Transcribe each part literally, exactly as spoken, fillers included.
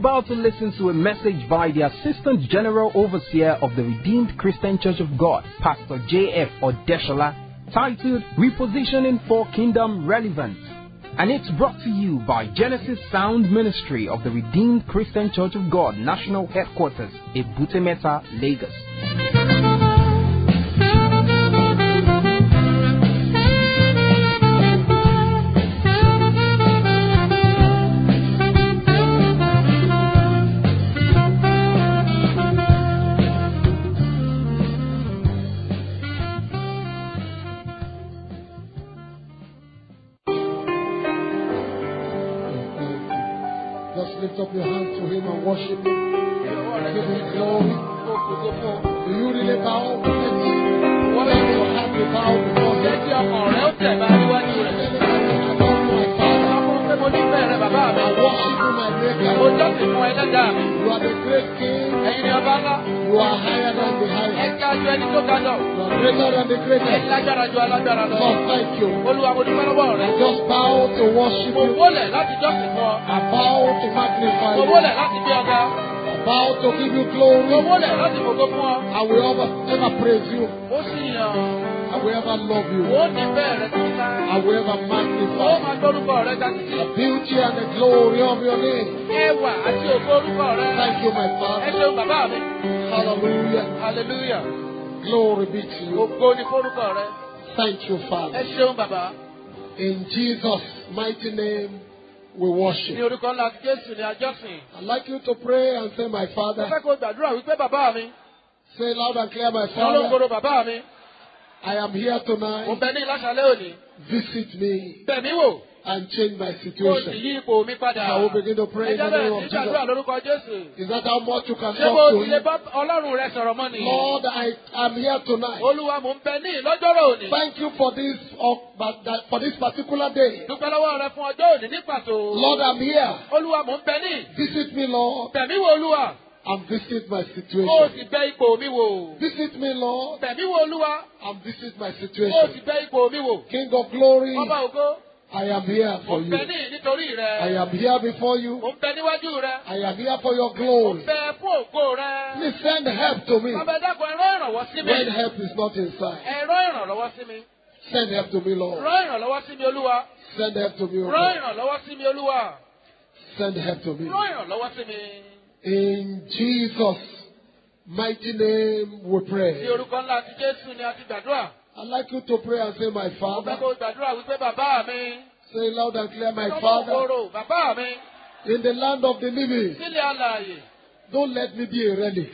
about to listen to a message by the Assistant General Overseer of the Redeemed Christian Church of God, Pastor J F Odeshola, titled Repositioning for Kingdom Relevance. And it's brought to you by Genesis Sound Ministry of the Redeemed Christian Church of God, National Headquarters, Ebute Metta, Lagos. Lift up your hands to him and worship him. Give him glory. Do you really bow? What is your heart to bow before him? I worship you, my maker. You are the great king. You are higher than the highest. You are greater than the greatest. Lord, thank you. I just bow to worship you. I bow to magnify you. I bow to give you glory. I will ever, ever praise you. I will ever love you. I will ever magnify the beauty and the glory of your name. Thank you, my Father. Hallelujah. Hallelujah. Glory be to you. Thank you, Father. In Jesus' mighty name, we worship. I'd like you to pray and say, my Father. Say loud and clear, my Father. I am here tonight. Visit me and change my situation. I will begin to pray in the name of Jesus. Is that how much you can talk to him? Lord, I am here tonight. Thank you for this uh, but that, for this particular day. Lord, I'm here. Visit me, Lord. And visit my situation. Visit me, Lord. And visit my situation. King of glory, I am here for you. I am here before you. I am here for your glory. Please send help to me when help is not inside. Send help to me, Lord. Send help to me, Lord. Send help to me. In Jesus' mighty name we pray. I'd like you to pray and say, my Father. Say loud and clear, my Father. In the land of the living, don't let me be a relic.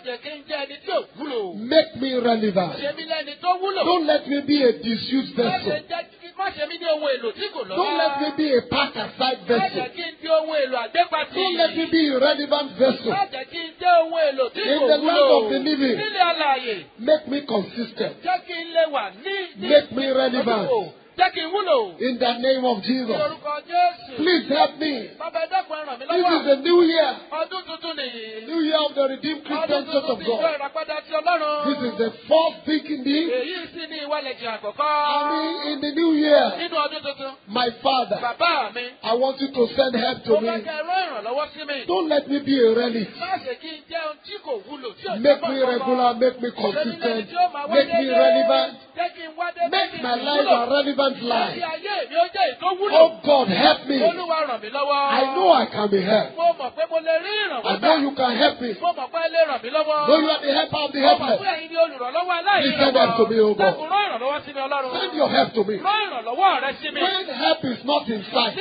Make me relevant. Don't let me be a disused vessel. Don't let me be a pack aside vessel. Don't let me be a relevant vessel. In the land of the living, make me consistent. Make me relevant. In the name of Jesus. Please help me. This is a new year. New year of the Redeemed Christian Church of God. This is the fourth week indeed. And in the new year, my Father, I want you to send help to me. Don't let me be a relic. Make me regular, make me consistent, make me relevant. Make my life a relevant life. Oh God, help me. I know I can be helped. I know you can help me. Though you are the helper of the helpless. Please send help to me, oh God. Send your help to me. When help is not in sight,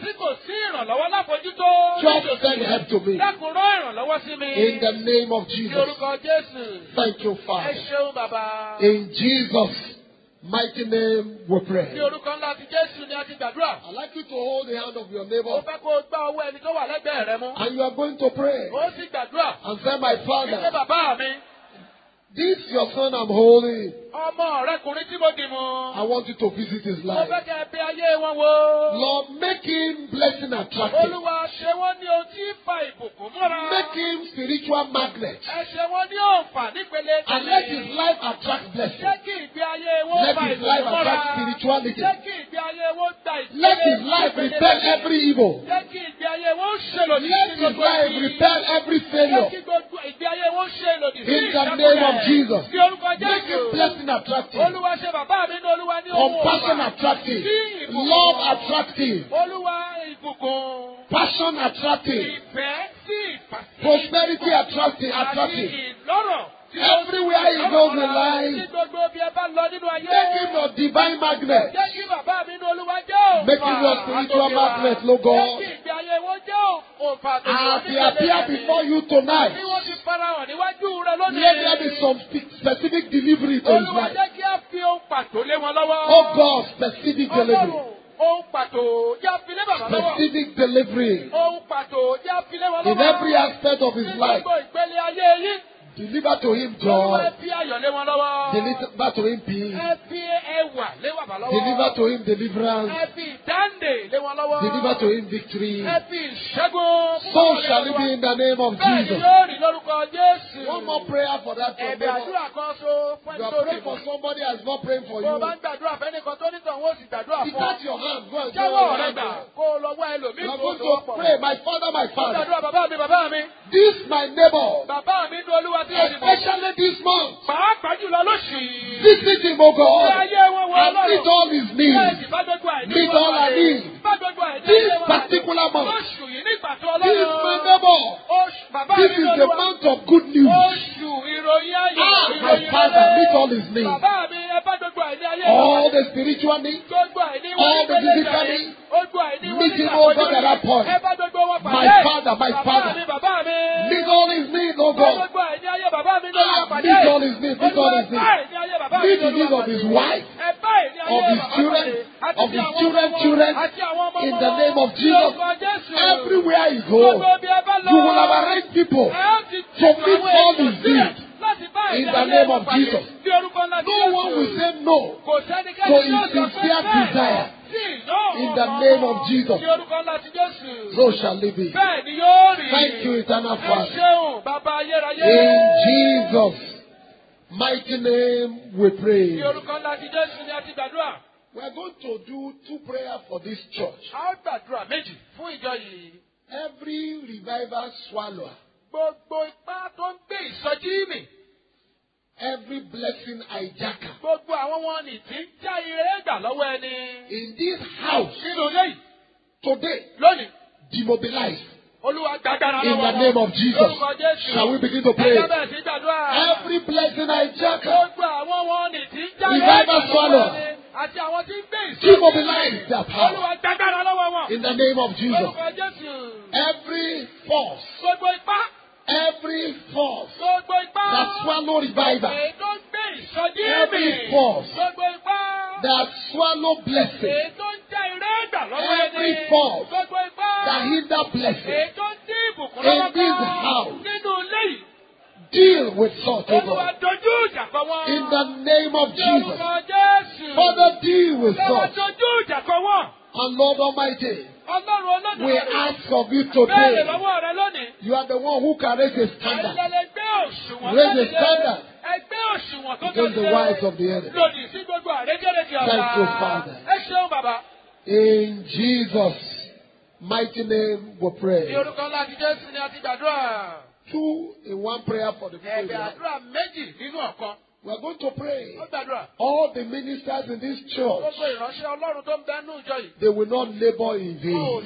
just send help to me. In the name of Jesus. Thank you, Father. In Jesus' mighty name we pray. I'd like you to hold the hand of your neighbor. And you are going to pray. And say, my Father, this your son I'm holding. I want you to visit his life. Lord, make him blessing attractive. Make him spiritual magnet. And let his life attract blessing. Let his life attract spirituality. Let his life repel every evil. Let his life repel every failure. In the name of Jesus. Make his blessing attractive. Compassion attractive. Love attractive. Passion attractive. Prosperity attractive. Attractive. Everywhere he goes in life, make him your divine magnet. Make him your spiritual magnet, Lord God. As he appear before you tonight, let there be some specific delivery to his life. Oh God, specific delivery. Specific delivery in every aspect of his life. Deliver to him joy. Deliver to him peace. Deliver to him deliverance. Deliver to him victory. So shall it be in the name of Jesus. One more prayer for that. You are praying for somebody who is not praying for you. Detach your hand. Go and say, you are going to pray. My Father, my Father. This my neighbor. Especially this month. Visit him, O God, and meet all his needs. Meet all our needs. This particular month. This is my neighbor. This is the month of good news. Ah, my Father, meet all his needs. All the spiritual needs. All the physical needs. Meet him, O God, at that point. My Father, my Father. Meet all his needs, O God. Ah, meet all his needs, meet all his needs. Meet the needs of his wife, of his children, of his children's children. In the name of Jesus. Everywhere he goes, you will have arranged people to meet all his needs. In the name of Jesus. No one will say no to his sincere desire. In the name of Jesus. So shall it be. Thank you, eternal Father. In Jesus' mighty name we pray. We are going to do two prayers for this church. Every revival swallower. Every blessing hijacker. In this house. Today. Demobilize. In the name of Jesus. Shall we begin to pray? Every blessing hijacker. Revival swallower. Demobilize their power. In the name of Jesus. Every force. Every force that swallow revival. Every force that swallow blessing. Every force that hinder blessing. In this house. Deal with such, O God. In the name of Jesus. Father, deal with such. And Lord Almighty, we ask of you today. You are the one who can raise a standard. Raise a standard against the wives of the enemy. Thank you, Father. In Jesus' mighty name we pray. Two in one prayer for the people. We are going to pray. All the ministers in this church, they will not labor in vain.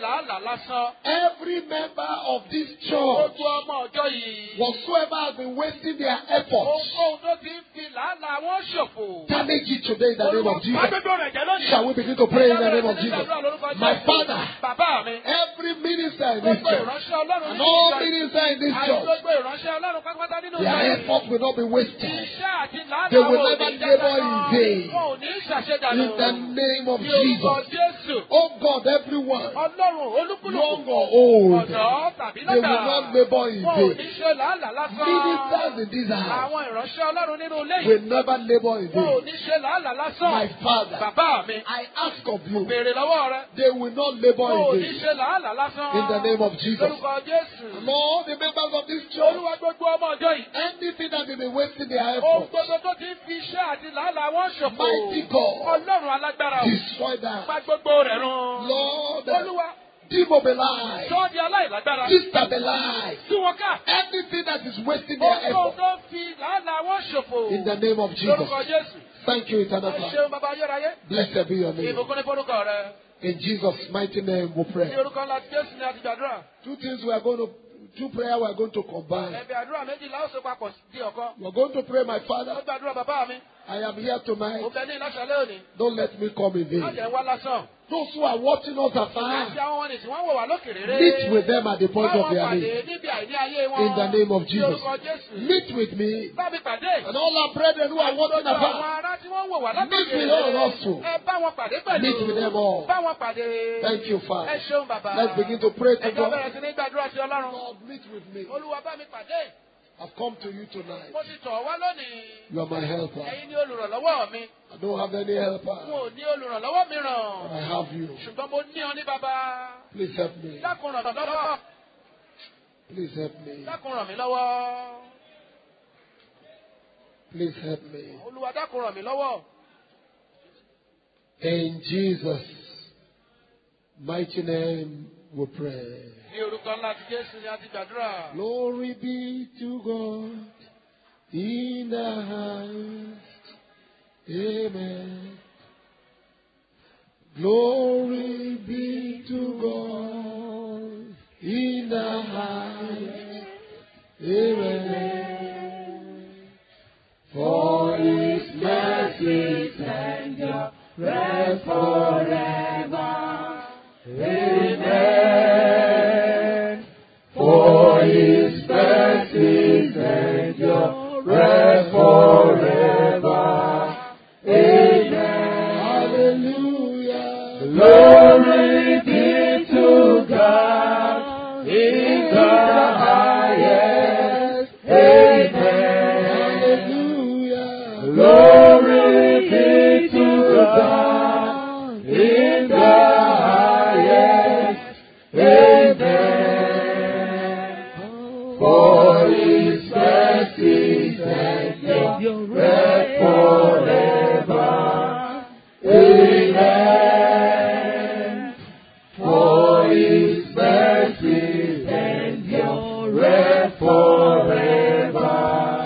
Every member of this church, whatsoever has been wasting their efforts, damage it today in the name of Jesus. Shall we begin to pray in the name of Jesus? My Father, every minister in this church, and all ministers in this church, their efforts will not be wasted. They will never labor in vain. In the name of Jesus. Oh God, everyone, young or old, they will not labor in vain. Ministers in this house will never labor in vain. My Father, I ask of you, they will not labor in vain. In the name of Jesus. Lord, the members of this church, anything that they may waste in their efforts, mighty God, destroy that. Lord, Demobilize. Sọ di aláìlágbára. Destabilize. Tú wọn ká. Everything that is wasting their Ohun effort. tó fi làálàá wọn ṣòfò. In the name of Jesus. Lórúkọ Jésù. Thank you, eternal Ẹ Father. ṣeun bàbá ayérayé. Blessed be your name. Ìbùkún ní forúkọ rẹ. In Jesus' mighty name we pray. Ní orúkọ ńlá ti Jésù ni a ti gbàdúrà. Two things we are going to, two prayer we are going to combine. Ẹ̀bẹ̀ àdúrà méjìlá ó so papọ̀ di ọ̀kan. We are going to pray, my Ó Father. gbàdúrà bàbá mi. I am here tonight. Mo bẹ ní ìlàṣàlẹ̀ òní. Don't let me come in Má vain. jẹ́ ń wá lásán. Those who are watching us Àti afar, àwọn wọn ni tí wọ́n wò wá lókè rere. meet with them at the point of Báwọn their pàdé need. níbi àìní ayé wọn. In the name of Ní Jesus. orúkọ Jésù. Meet with me Bá mi pàdé. and all our brethren who are watching Gbogbo àwọn afar. ará tí wọ́n wò wá Meet lókè with all rere. also. Ẹ bá wọn pàdé pẹ̀lú. Meet with them all. Bá wọn pàdé. Thank you, Ẹ Father. ṣeun bàbá. Let's begin to pray to Ẹ jẹ́ God. bẹ̀rẹ̀ sí ní gbàdúrà sí Ọlọ́run. Lord, meet with me. Olúwa bá mi pàdé. I've come to you tonight. Mo ti tọ̀ wá lónìí. You are my helper. Ẹ̀yin ni olùrànlọ́wọ́ mi. I don't have any N helper. ò ní olùrànlọ́wọ́ But I mìíràn. have you. Ṣùgbọ́n mo ní ọ ní bàbá. Please help me. Dákun ràn mí lọ́wọ́. Please help me. Dákun ràn mí lọ́wọ́. Please help me. Olúwa dákun ràn mí lọ́wọ́. In Jesus' mighty name we pray. Ní orúkọ ńlá ti Jésù ni a ti gbàdúrà. Glory be to God in the highest. Amen. Glory be to God in the highest. Amen. For His mercies endure forever. Amen. For His mercies endure forever. Amen. Hallelujah. Glory be to God in the highest. Amen. Hallelujah. Glory be to God in the highest. Amen. For His mercies endure forever. Amen. For His mercies endure forever.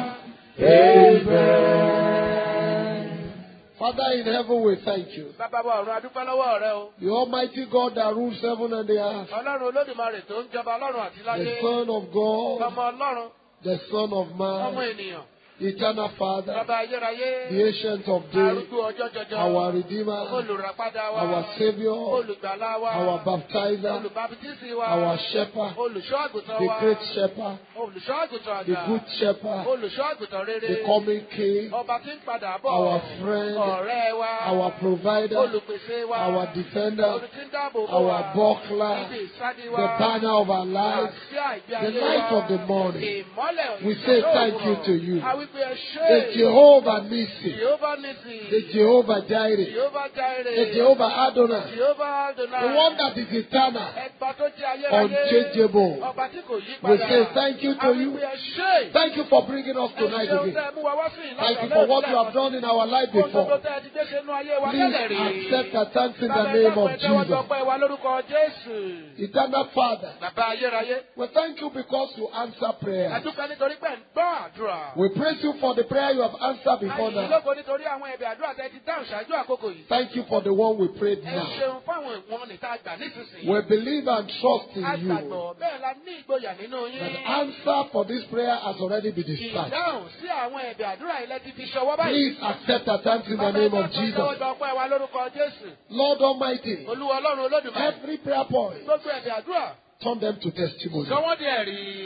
Amen. Father in heaven, we thank you. Bàbá wa ọ̀run a dúpẹ́ lọ́wọ́ rẹ o. The Almighty God that rules heaven and the earth. Ọlọ́run Olódùmarè tó ń jọba lọ́run àti láyé. The Son of God. Ọmọ Ọlọ́run. The Son of Ọmọ Man. ènìyàn. Eternal Father. Bàbá ayérayé. The Ancient of Days. Arúgbó ọjọ́ jọjọ. Our Redeemer. Olùràpadà wa. Our Savior. Olùgbàlà wa. Our Baptizer. Olùbáptísì wa. Our Shepherd. Olùṣọ́ àgùntàn The wa. Great Shepherd. Olùṣọ́ àgùntàn The àgbà. Good Shepherd. Olùṣọ́ àgùntàn rere. The coming King. Ọba tí ń padà bọ̀. Our friend. Ọ̀rẹ́ wa. Our provider. Olùpèsè wa. Our defender. Olùtí ń dáàbò bò Our wa. buckler. Ibi ìsádi wa. The banner of our lives. Àsíá ìgbé The ayé light wa. of the morning. Ìmọ́lẹ̀ We say òwúrọ̀. thank you to you. A wí pé ẹ ṣé. The Jehovah Nissi. Jehovah Nissi. The Jehovah Jireh. Jehovah Jireh. The Jehovah Adonai. Jehovah Adonai. The one that is eternal. Ẹgbà tó jẹ́ ayérayé. Unchangeable. Ọba tí kò yí We padà. say thank you to A wí you. pé ẹ ṣé. Thank you for bringing us tonight Ẹ ṣeun again. tẹ́ ẹ mú wa wá sí ìlànà Thank you for what you have done in our life Ohun gbogbo before. tẹ́ ẹ ti gbé ṣe nú ayé wa Please tẹ́lẹ̀ rí. accept our thanks in the Bàbá ẹ name dákun, of ẹ tẹ́wọ́ Jesus. gbọpẹ́ wa lórúkọ Jésù. Eternal Father, Bàbá ayérayé. we thank you because you answer prayer. A dúpẹ́ nítorí pé ẹ̀ ń gbọ́ àdúrà. We praise you for the prayer you have answered before Àyìn now. lógo nítorí àwọn ẹ̀bẹ̀ àdúrà tẹ́ ti dáhùn ṣáájú àkókò yìí. Thank you for the one we prayed Ẹ now. ṣeun fáwọn ìwọ̀n níta gbà nísinsìnyí. We believe and trust in A you. gbàgbọ́ bẹ́ẹ̀ la ní ìgboyà nínú The yín. answer for this prayer has already been dispatched. Ìdáhùn sí àwọn ẹ̀bẹ̀ àdúrà ilẹ̀ ti fi ṣọwọ́ báyìí. Please accept our thanks in the Bàbá name ẹ of dákun, tẹ́wọ́ Jesus. gbọpẹ́ wa lórúkọ Jésù. Lord Almighty, Olúwa Ọlọ́run Olódùmarè. every prayer point, Gbogbo ẹ̀bẹ̀ àdúrà. turn them to testimony. Sọ wọ́n di ẹ̀rí.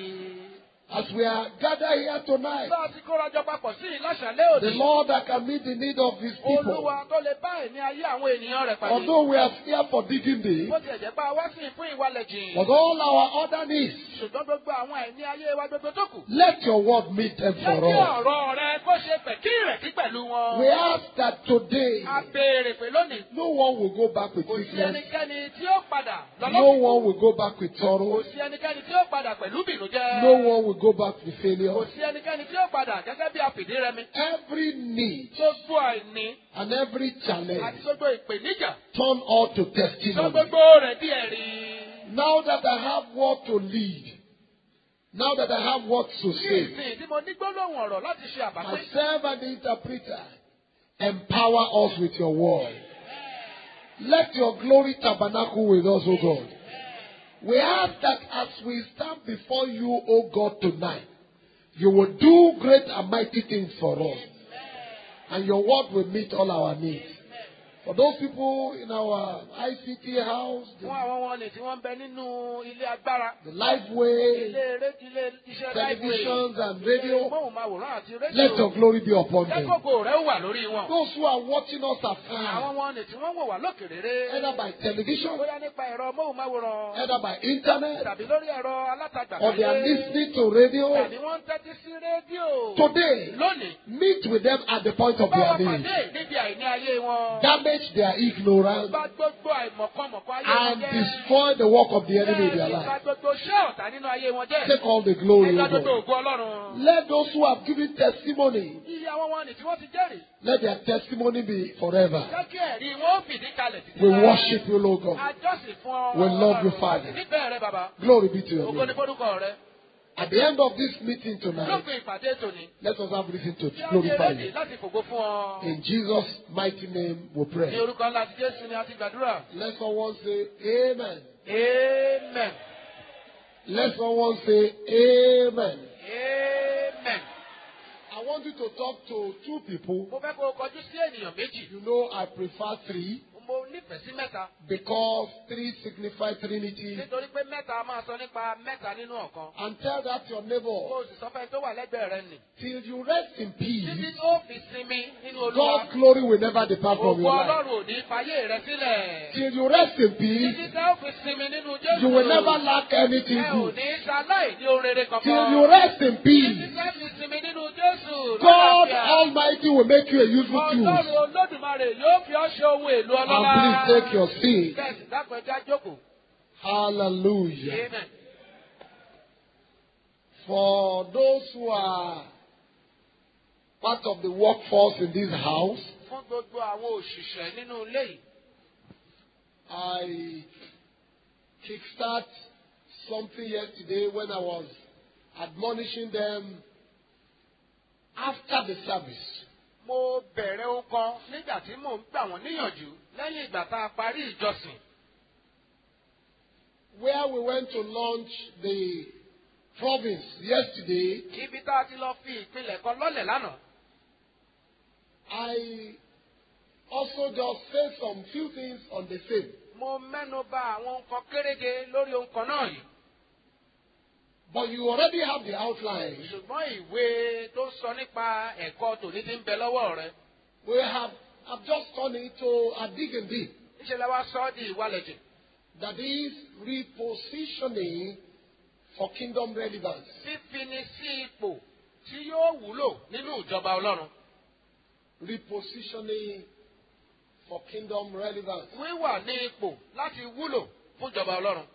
As we are gathered here tonight, Bá a ti kórajọ papọ̀ sí ìláṣàlẹ̀ the òní. Lord that can meet the need of His people. Olúwa tó lè bá ẹ̀mí ayé àwọn ènìyàn rẹ̀ pàdé. Although we are here for digging deep, Bó tilẹ̀ jẹ́ pé a wá sí ìfún ìwalẹ̀ jìn. but all our other needs, Ṣùgbọ́n gbogbo àwọn ẹ̀mí ayé wa gbogbo tó kù. let your word meet them Jẹ́ for kí us. ọ̀rọ̀ rẹ kó ṣe pẹ̀kí ìrètí pẹ̀lú wọn. We ask that today, A béèrè pé lónìí. no one will go back with Kò sí sickness. ẹnikẹ́ni tí ó padà No lọ́lọ́kùn. one will go back with Kò sorrow. sí ẹnikẹ́ni tí ó padà pẹ̀lú bìnújẹ́. No one will go back with Kò failure. sí ẹnikẹ́ni tí ó padà gẹ́gẹ́ bí àfìdírẹmi. Every need Gbogbo àìní and every àti challenge, gbogbo ìpèníjà. turn all to Sọ testimony. gbogbo rẹ̀ bí ẹ̀rí. Now that I have what to lead, now that I have what to say, myself and the interpreter, empower us with your word. Let your glory tabernacle with us, O God. We ask that as we stand before you, O God, tonight, you will do great and mighty things for us. And your word will meet all our needs. For those people in our I C T house, the, the Lifeway, televisions and radio, let your glory be upon them. Those who are watching us afar, either by television, either by internet, or they are listening to radio, today, meet with them at the point of their need. Damage their ignorance and destroy the work of the enemy in their life. Take all the glory, Lord. Let those who have given testimony, let their testimony be forever. We worship you, Lord God. We love you, Father. Glory be to you. At the end of this meeting tonight, let us have reason to glorify you. In Jesus' mighty name we pray. Let someone say amen. Amen. Let someone say amen. Amen. I want you to talk to two people. You know I prefer three. Because three signify Trinity. And tell that your neighbor. Till you rest in peace, God's glory will never depart from your life. Till you rest in peace, you will never lack anything good. Till you rest in peace, God Almighty will make you a useful tool. And please take your seat. Hallelujah. Amen. For those who are part of the workforce in this house, I kickstart something yesterday when I was admonishing them after the service. Mo bẹ̀rẹ̀ ohun kan nígbà tí mò ń gbà wọ́n níyànjú lẹ́yìn ìgbà tá a parí ìjọsìn. Where we went to launch the province yesterday. Ibi tá a ti lọ fi ìpínlẹ̀ kan lọ́lẹ̀ lánàá. I also just say some few things on the same. Mo mẹ́nu bà àwọn nǹkan kéréje lórí ohun kan náà yìí. But you already have the outline. Ṣùgbọ́n ìwé tó sọ nípa ẹ̀kọ́ tòní ti ń bẹ lọ́wọ́ rẹ. We have I've just turned it to a dig and deep. Níṣẹ́ la wá sọ ọ́ di ìwálẹ̀jẹ̀. That is repositioning for kingdom relevance. Fífini sí ipò tí yóò wúlò nínú ìjọba Ọlọ́run. Repositioning for kingdom relevance. Wíwà ní ipò láti wúlò fún ìjọba Ọlọ́run.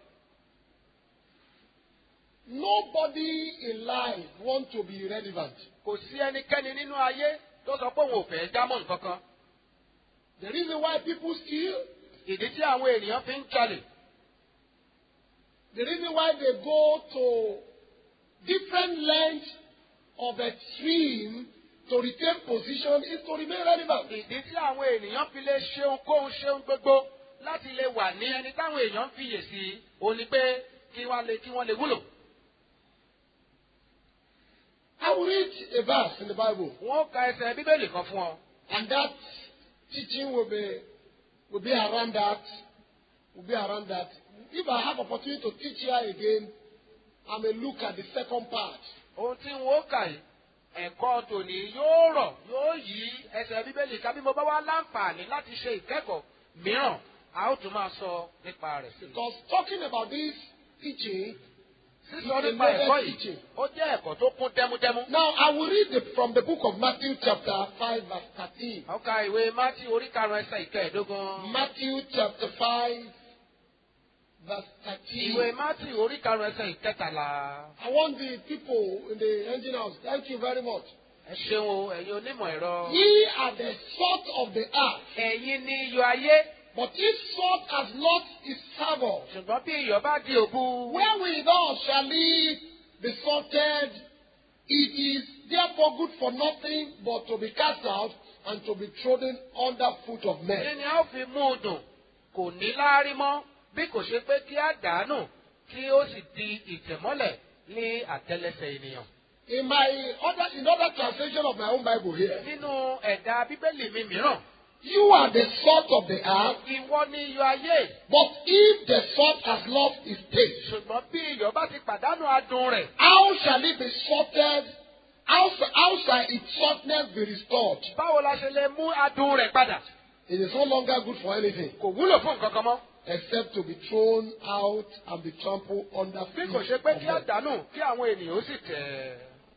Nobody in life wants to be relevant. Kò sí ẹnikẹ́ni nínú ayé tó sọ pé òun ò fẹ́ jámọ́ nǹkan kan. The reason why people steal. Ìdí tí àwọn ènìyàn fi ń jalè. The reason why they go to different lengths of extreme to retain position is to remain relevant. Ìdí tí àwọn ènìyàn fi lè ṣe ohunkóhun ṣe ohun gbogbo láti lè wà ní ẹni táwọn èèyàn ń fiyè sí òun ni pé kí wọ́n lè kí wọ́n lè wúlò. I will read a verse in the Bible. Wọ́n ka ẹsẹ̀ Bíbélì kan fún ọ. And that teaching will be will be around that. Will be around that. If I have opportunity to teach here again, I may look at the second part. Ohun tí wọ́n kà yìí, ẹ̀kọ́ tòní yóò rọ̀ yóò yí ẹsẹ̀ Bíbélì ká bí mo bá wá láǹfààní láti ṣe ìkẹ́kọ̀ọ́ mìíràn, a ó tún máa sọ nípa rẹ̀. Because talking about this teaching. Sísọ nípa ẹ̀kọ́ yìí, ó jẹ́ ẹ̀kọ́ tó kún dẹ́múdẹ́mú. Now I will read the, from the book of Matthew chapter five verse thirteen. Ó ka ìwé Matthew orí karùn-ún ẹsẹ̀ ìkẹẹ̀dógún. Matthew chapter five verse thirteen. Ìwé Matthew orí karùn-ún ẹsẹ̀ ìkẹtàlá. I want the people in the engine house. Thank you very much. Ẹ ṣeun o, ẹ̀yin onímọ̀ ẹ̀rọ. Ye are the salt of the earth. Ẹ̀yin ni iyọ̀ ayé. But if salt has lost its savour, ṣùgbọ́n bí iyọ̀ bá di òbu. wherewithal shall it be salted? It is therefore good for nothing but to be cast out and to be trodden under foot of men. Kí ni a ó fi mú un dùn? Kò ní láárí mọ́ bí kò ṣe pé kí á dànù kí ó sì di ìtẹ̀mọ́lẹ̀ ní àtẹ́lẹsẹ̀ ènìyàn. In my other, in other translation of my own Bible here, Nínú ẹ̀dà Bíbélì mi mìíràn, you are the salt of the earth, ìwọ ni iyọ̀ ayé. but if the salt has lost its taste, Ṣùgbọ́n bí iyọ̀ bá ti pàdánù adùn rẹ̀, how shall it be salted? How, how shall its saltness be restored? báwo la ṣe lè mú adùn rẹ̀ padà? It is no longer good for anything Kò wúlò fún nǹkan kan mọ́. except to be thrown out and be trampled under Bí feet kò ṣe pé of kí á men. dànù kí àwọn ènìyàn ó sì tẹ̀.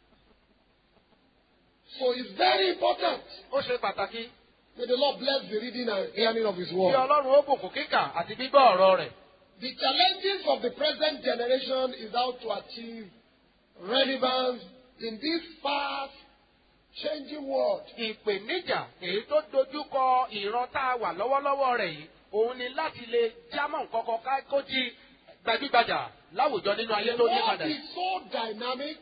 So it's very important. Ó ṣe pàtàkì May the Lord bless the reading and hearing of His kí word. Ọlọ́run ó bùkún kíkà àti gbígbọ́ ọ̀rọ̀ rẹ̀. The challenges of the present generation is how to achieve relevance in this fast-changing world. Ìpèníjà èyí tó dojú kọ ìran tá a wà lọ́wọ́lọ́wọ́ rẹ̀ yìí, òun ni láti lè jámọ́ nǹkan kan ká kó di gbajúgbajà láwùjọ nínú ayé The tó yí world padà. is so dynamic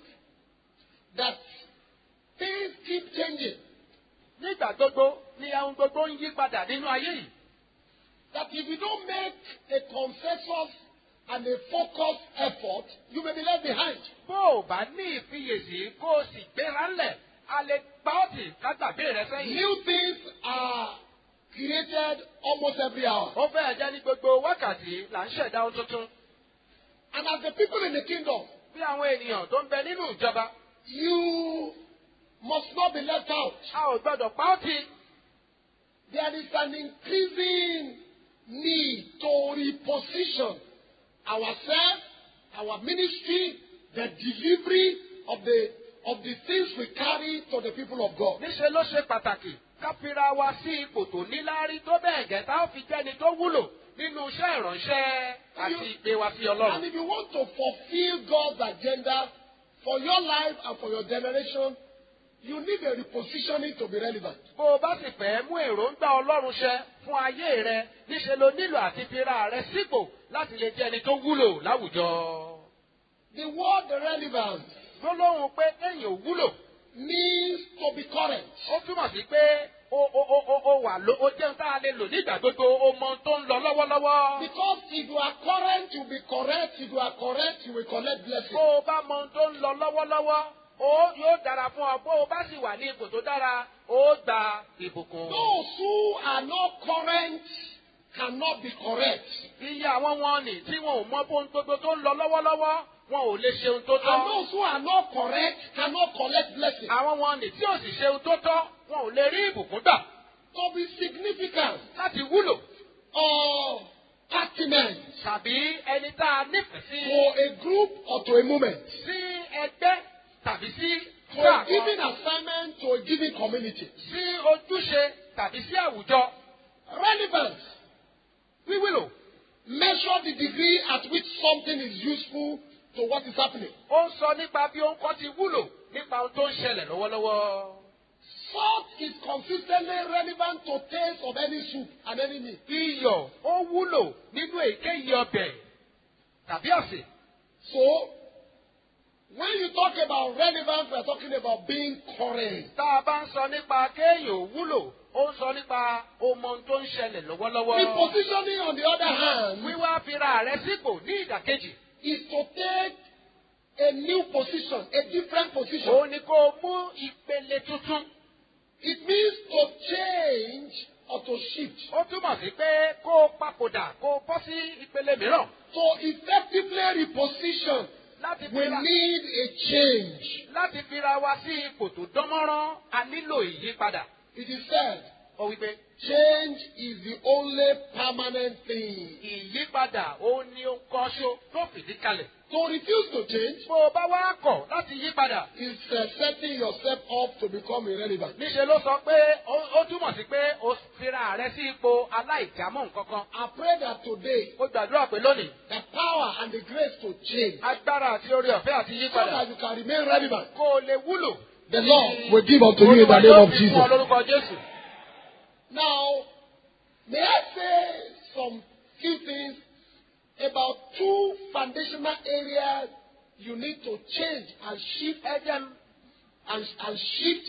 that things keep changing. Nígbà gbogbo ni ohun gbogbo ń yí padà nínú ayé yìí. That if you don't make a consensus and a focused effort, you may be left behind. Bó o bá ní ìfiyèsí kó o sì gbéra ńlẹ̀, a lè gbá ọ̀tì ká gbàgbé rẹ sẹ́yìn. New things are created almost every hour. Ó fẹ́ẹ̀ jẹ́ ní gbogbo wákàtí là ń ṣẹ̀dá ohun tuntun. And as the people in the kingdom, Bí àwọn ènìyàn tó ń bẹ nínú ìjọba, you must not be left out. a ò gbọdọ̀ pa ọ̀tì. There is an increasing need to reposition ourselves, our ministry, the delivery of the of the things we carry to the people of God. Níṣe ló ṣe pàtàkì ká fira wa sí ipò tó níláárí tó bẹ́ẹ̀ gẹ́ tá ó fi jẹ́ni tó wúlò nínú iṣẹ́ ìránṣẹ́ àti ìpè wa sí And Ọlọ́run. if you want to fulfill God's agenda for your life and for your generation, you need a repositioning to be relevant. Bó o bá sì fẹ́ mú èròǹgbà Ọlọ́run ṣẹ fún ayé rẹ, níṣe ló nílò àti fira rẹ sípò láti lè jẹ́ni tó wúlò láwùjọ. The word relevance Gbólóhùn pé èèyàn ò wúlò, means to be current. ó túmọ̀ sí pé ó ó ó ó ó wà ló ó jẹun tá a lè lò nígbà gbogbo ó mọ ohun tó ń lọ lọ́wọ́lọ́wọ́. Because if you are current, you'll be correct. If you are correct, you will collect blessing. Bó o bá mọ ohun tó ń lọ lọ́wọ́lọ́wọ́, ó yóò dára fún ọ. Bó o bá sì wà ní ipò tó dára, ó gba ìbùkún. Those who are not current cannot be correct. Iye àwọn wọn nì tí wọn ò mọ bó ohun gbogbo tó ń lọ lọ́wọ́lọ́wọ́, wọn ò lè ṣe ohun tó And tọ́. those who are not correct cannot collect blessing. Àwọn wọn nì tí ò sì ṣe ohun tó tọ́, wọn ò lè rí ìbùkún gbà. To be significant Láti wúlò or pertinent tàbí ẹni tá a nífẹ̀ẹ́ sí to a group or to a movement, sí ẹgbẹ́ tàbí sí to a given assignment to a given community. sí ojúṣe tàbí sí àwùjọ. Relevance. Wíwúlò Measure the degree at which something is useful to what is happening. ó ń sọ nípa bí ohun kan ti wúlò nípa ohun tó ń ṣẹlẹ̀ lọ́wọ́lọ́wọ́. Salt is consistently relevant to taste of any soup and any meat. Iyọ̀ ó wúlò nínú èyíkéyìí ọbẹ̀ tàbí ọ̀sìn. So, when you talk about relevance, we are talking about being current. Tá a bá ń sọ nípa kéèyàn ò wúlò, ó ń sọ nípa ọmọ ohun tó ń ṣẹlẹ̀ lọ́wọ́lọ́wọ́. Repositioning, on the other hand, Wíwá fira rẹ sípò ní ìdàkejì. is to take a new position, a different position. Òun ni kó o mú ìpele tuntun. It means to change or to shift. Ó túmọ̀ sí pé kó o papòdà kó o bọ́ sí ìpele mìíràn. To effectively reposition, Láti we fira need a change. láti fira wa sí ipò tó dánmọ́rán, a nílò ìyípadà. It is said, Ó wí pé change is the only permanent thing. ìyípadà ó ní ohun kan ṣo tó fìdí kalẹ̀. To refuse to change Bó o bá wá kọ̀ láti yípadà, is uh, setting yourself up to become irrelevant. níṣe ló sọ pé ó ó túmọ̀ sí pé o fira rẹ sí ipò aláìjámọ́ nǹkan kan. I pray that today, Ó gbàdúrà pé lónìí, the power and the grace to change, agbára àti oore ọ̀fẹ́ àti so yípadà that you can remain relevant, kó o lè wúlò. the Lord will give unto you in the name of Olúwa yóò fi fún ọ Jesus. lórúkọ Jésù. Now, May I say some few things about two foundational areas you need to change and shift and, and shift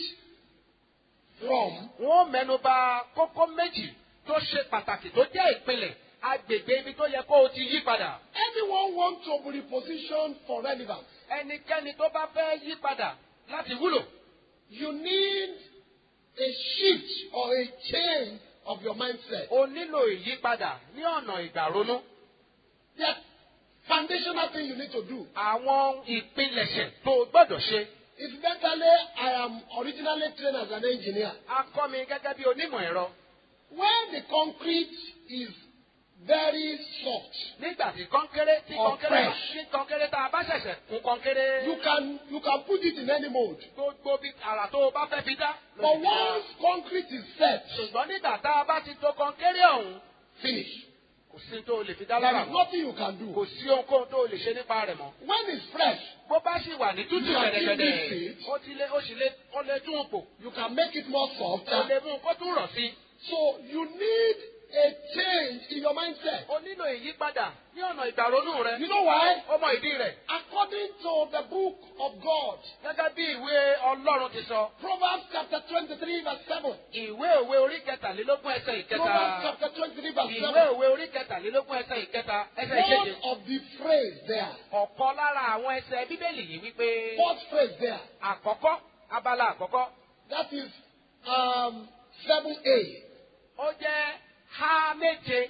from? Wọ́n mẹ́nuba kókó méjì tó ṣe pàtàkì tó jẹ́ ìpìlẹ̀ agbègbè ibi tó yẹ kó o ti yí padà. Everyone wants to be repositioned for relevance. Ẹnikẹ́ni tó bá fẹ́ yí padà láti wúlò. You need a shift or a change of your mindset. O nílò ìyípadà ní ọ̀nà ìgbàronú. That foundational thing you need to do. Àwọn ìpilẹ̀ṣẹ̀ tó gbọ́dọ̀ ṣe. Incidentally, I am originally trained as an engineer. A kọ́ mi gẹ́gẹ́ bí onímọ̀ ẹ̀rọ. When the concrete is very soft. Nígbà tí kọ́ńkéré tí kọ́ńkéré tí kọ́ńkéré tá a bá ṣẹ̀ṣẹ̀ kún kọ́ńkéré. You can you can put it in any mode. Gbogbo bí àrà tó o bá fẹ́ fi dá. But once concrete is set. Ṣùgbọ́n nígbà tá a bá ti to kọ́ńkéré ọ̀hún. Finish. Kò sí tó o lè fi dá There lára is mọ́. nothing you can do. Kò sí ohunkóhun tó o lè ṣe nípa rẹ̀ mọ́. When it's fresh. Bó bá sì wà ní tútù You can gẹ̀dẹ̀gẹ̀dẹ̀. keep it. Ó ti lé ó sì lé ó lé tún pò. You can make it more soft. Ó lè mú kó tún rọ̀ sí. So you need a change in your mindset. O nílò ìyípadà ní ọ̀nà ìgbàronú rẹ. You know why? Ó mọ ìdí rẹ̀. According to the book of God. Gẹ́gẹ́ bí ìwé Ọlọ́run ti sọ. Proverbs chapter twenty-three verse seven. Ìwé òwe orí kẹtàlélógún ẹsẹ̀ ìkẹta. Proverbs chapter twenty-three verse seven. Ìwé òwe orí kẹtàlélógún ẹsẹ̀ ìkẹta ẹsẹ̀ ìkeje. One of the phrase there. Ọ̀kan lára àwọn ẹsẹ̀ Bíbélì yìí wípé. Fourth phrase there. Àkọ́kọ́ abala àkọ́kọ́. That is um, seven A. Ó jẹ́ há méje.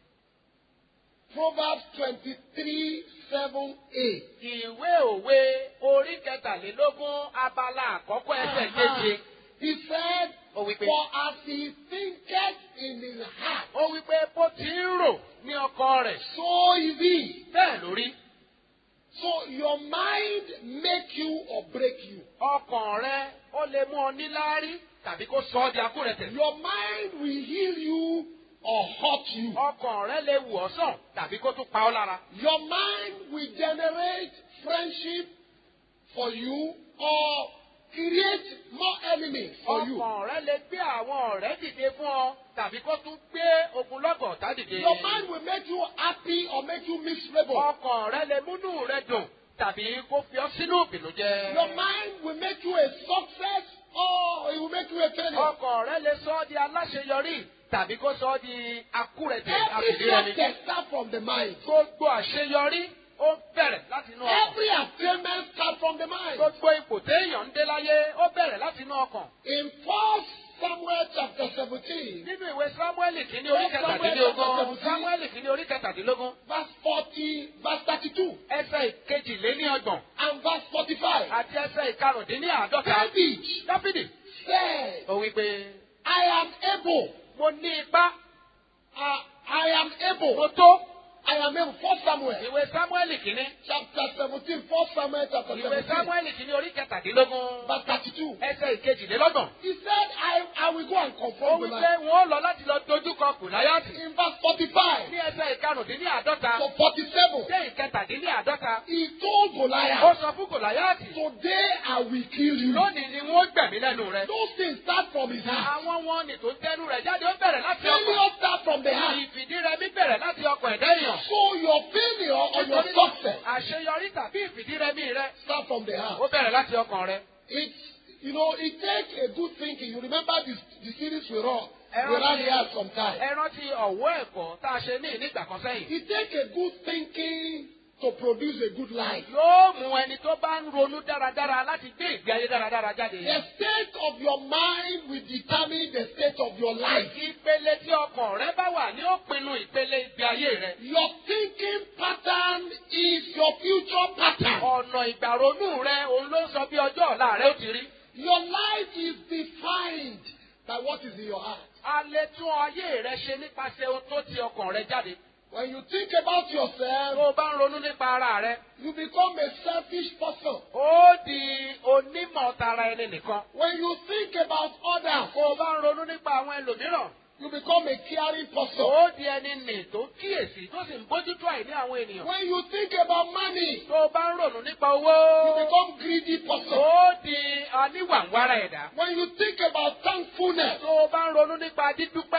Proverbs twenty-three seven A. Ìwé òwe orí kẹtàlélógún abala àkọ́kọ́ ẹsẹ̀ keje. He said, Ó wípé. for as he thinketh in his heart, Ó wípé bó ti ń rò ní ọkàn rẹ̀. so is he. Bẹ́ẹ̀ lórí. So your mind make you or break you. Ọkàn rẹ ó lè mú ọ níláárí tàbí kó sọ ọ́ di akúrẹ̀tẹ̀. Your mind will heal you or hurt you. Ọkàn rẹ lè wù ọ́ sàn tàbí kó tún pa ọ́ lára. Your mind will generate friendship for you or create more enemies for you. Ọkàn rẹ lè gbé àwọn ọ̀rẹ́ dìde fún ọ tàbí kó tún gbé ogunlọ́gọ̀ ọ̀tá dìde. Your mind will make you happy or make you miserable. Ọkàn rẹ lè múnú rẹ dùn tàbí kó fi ọ́ sínú ìbìnújẹ́. Your mind will make you a success or it will make you a failure. Ọkàn rẹ lè sọ ọ́ di aláṣeyọrí tàbí kó sọ ọ́ di akúrẹ̀tẹ̀ Every àfìdírẹmi. success starts from the mind. Gbogbo àṣeyọrí ó bẹ̀rẹ̀ láti inú ọkàn. Every attainment starts from the mind. Gbogbo ipò téèyàn ń dé láyé ó bẹ̀rẹ̀ láti inú ọkàn. In First Samuel chapter seventeen, Nínú ìwé Sámúẹ́lì kìíní orí kẹtàdínlógún. Sámúẹ́lì kìíní orí kẹtàdínlógún. verse forty, verse thirty-two, Ẹsẹ̀ ìkejìléníọgbọ̀n and verse forty-five, àti ẹsẹ̀ ìkarùndínláàádọ́ta. David Dáfídì said, ó wí pé I am able, mo ní ipá, uh, I am able, mo tó. I am able. First Samuel Ìwé Sámúẹ́lì kìíní. chapter seventeen, First Samuel chapter Ìwé seventeen, Sámúẹ́lì kìíní orí kẹtàdínlógún. verse thirty-two. Ẹsẹ̀ ìkejìlélọ́gbọ̀n. He said, I, I will go and Ó confront wí the pé land. wọ́n ó lọ láti lọ dojúkọ Gòláyátì. In verse forty-five Ní ẹsẹ̀ ìkarùndínláàádọ́ta. to forty-seven, Dé ìkẹtàdínláàádọ́ta. he told Ó Goliath, sọ fún Gòláyátì. today I will kill you. Lónìí ni wọ́n gbẹ̀mí lẹ́nu rẹ̀. Those things start from his heart. Àwọn wọn ni tó ń tẹnu rẹ̀ jáde ó bẹ̀rẹ̀ láti ọkàn. Failure start from the heart. Ìfìdírẹmi bẹ̀rẹ̀ láti ọkàn ẹ̀dá èèyàn. So your failure or your Nítorí success àṣeyọrí tàbí ìfìdírẹmi rẹ̀ start from the heart. ó bẹ̀rẹ̀ láti ọkàn rẹ̀. It's, you know, it takes a good thinking. You remember this, the series we run, Ẹ we ran rántí- here sometime. Ẹ rántí ọ̀wọ́ ẹ̀kọ́ tá a ṣe ní ìnígbà kan sẹ́yìn. It takes a good thinking to produce a good life. Yóò mú ẹni tó bá ń ronú dáradára láti gbé ìgbé ayé dáradára jáde. The state of your mind will determine the state of your life. Ìpele tí ọkàn rẹ bá wà ní ó pinnu ìpele ìgbé ayé rẹ. Your thinking pattern is your future pattern. Ọ̀nà ìgbàronú rẹ òun ló ń sọ bí ọjọ́ ọ̀la rẹ ó ti rí. Your life is defined by what is in your heart. A lè tún ayé rẹ ṣe nípasẹ̀ ohun tó ti ọkàn rẹ jáde. When you think about Tó yourself, o bá ń ronú nípa ara rẹ, you become a selfish person. ó di onímọ̀ tara ẹni nìkan. When you think about others, Tó o bá ń ronú nípa àwọn ẹlòmíràn, you become a caring person. ó di ẹni nì tó ń kíyèsí tó sì ń bójútó àìní àwọn ènìyàn. When you think about money, Tó o bá ń ronú nípa you owó, become greedy person. ó di aníwàǹwara ẹ̀dá. When you think about thankfulness, Tó o bá ń ronú nípa dídúpẹ́, thankfulness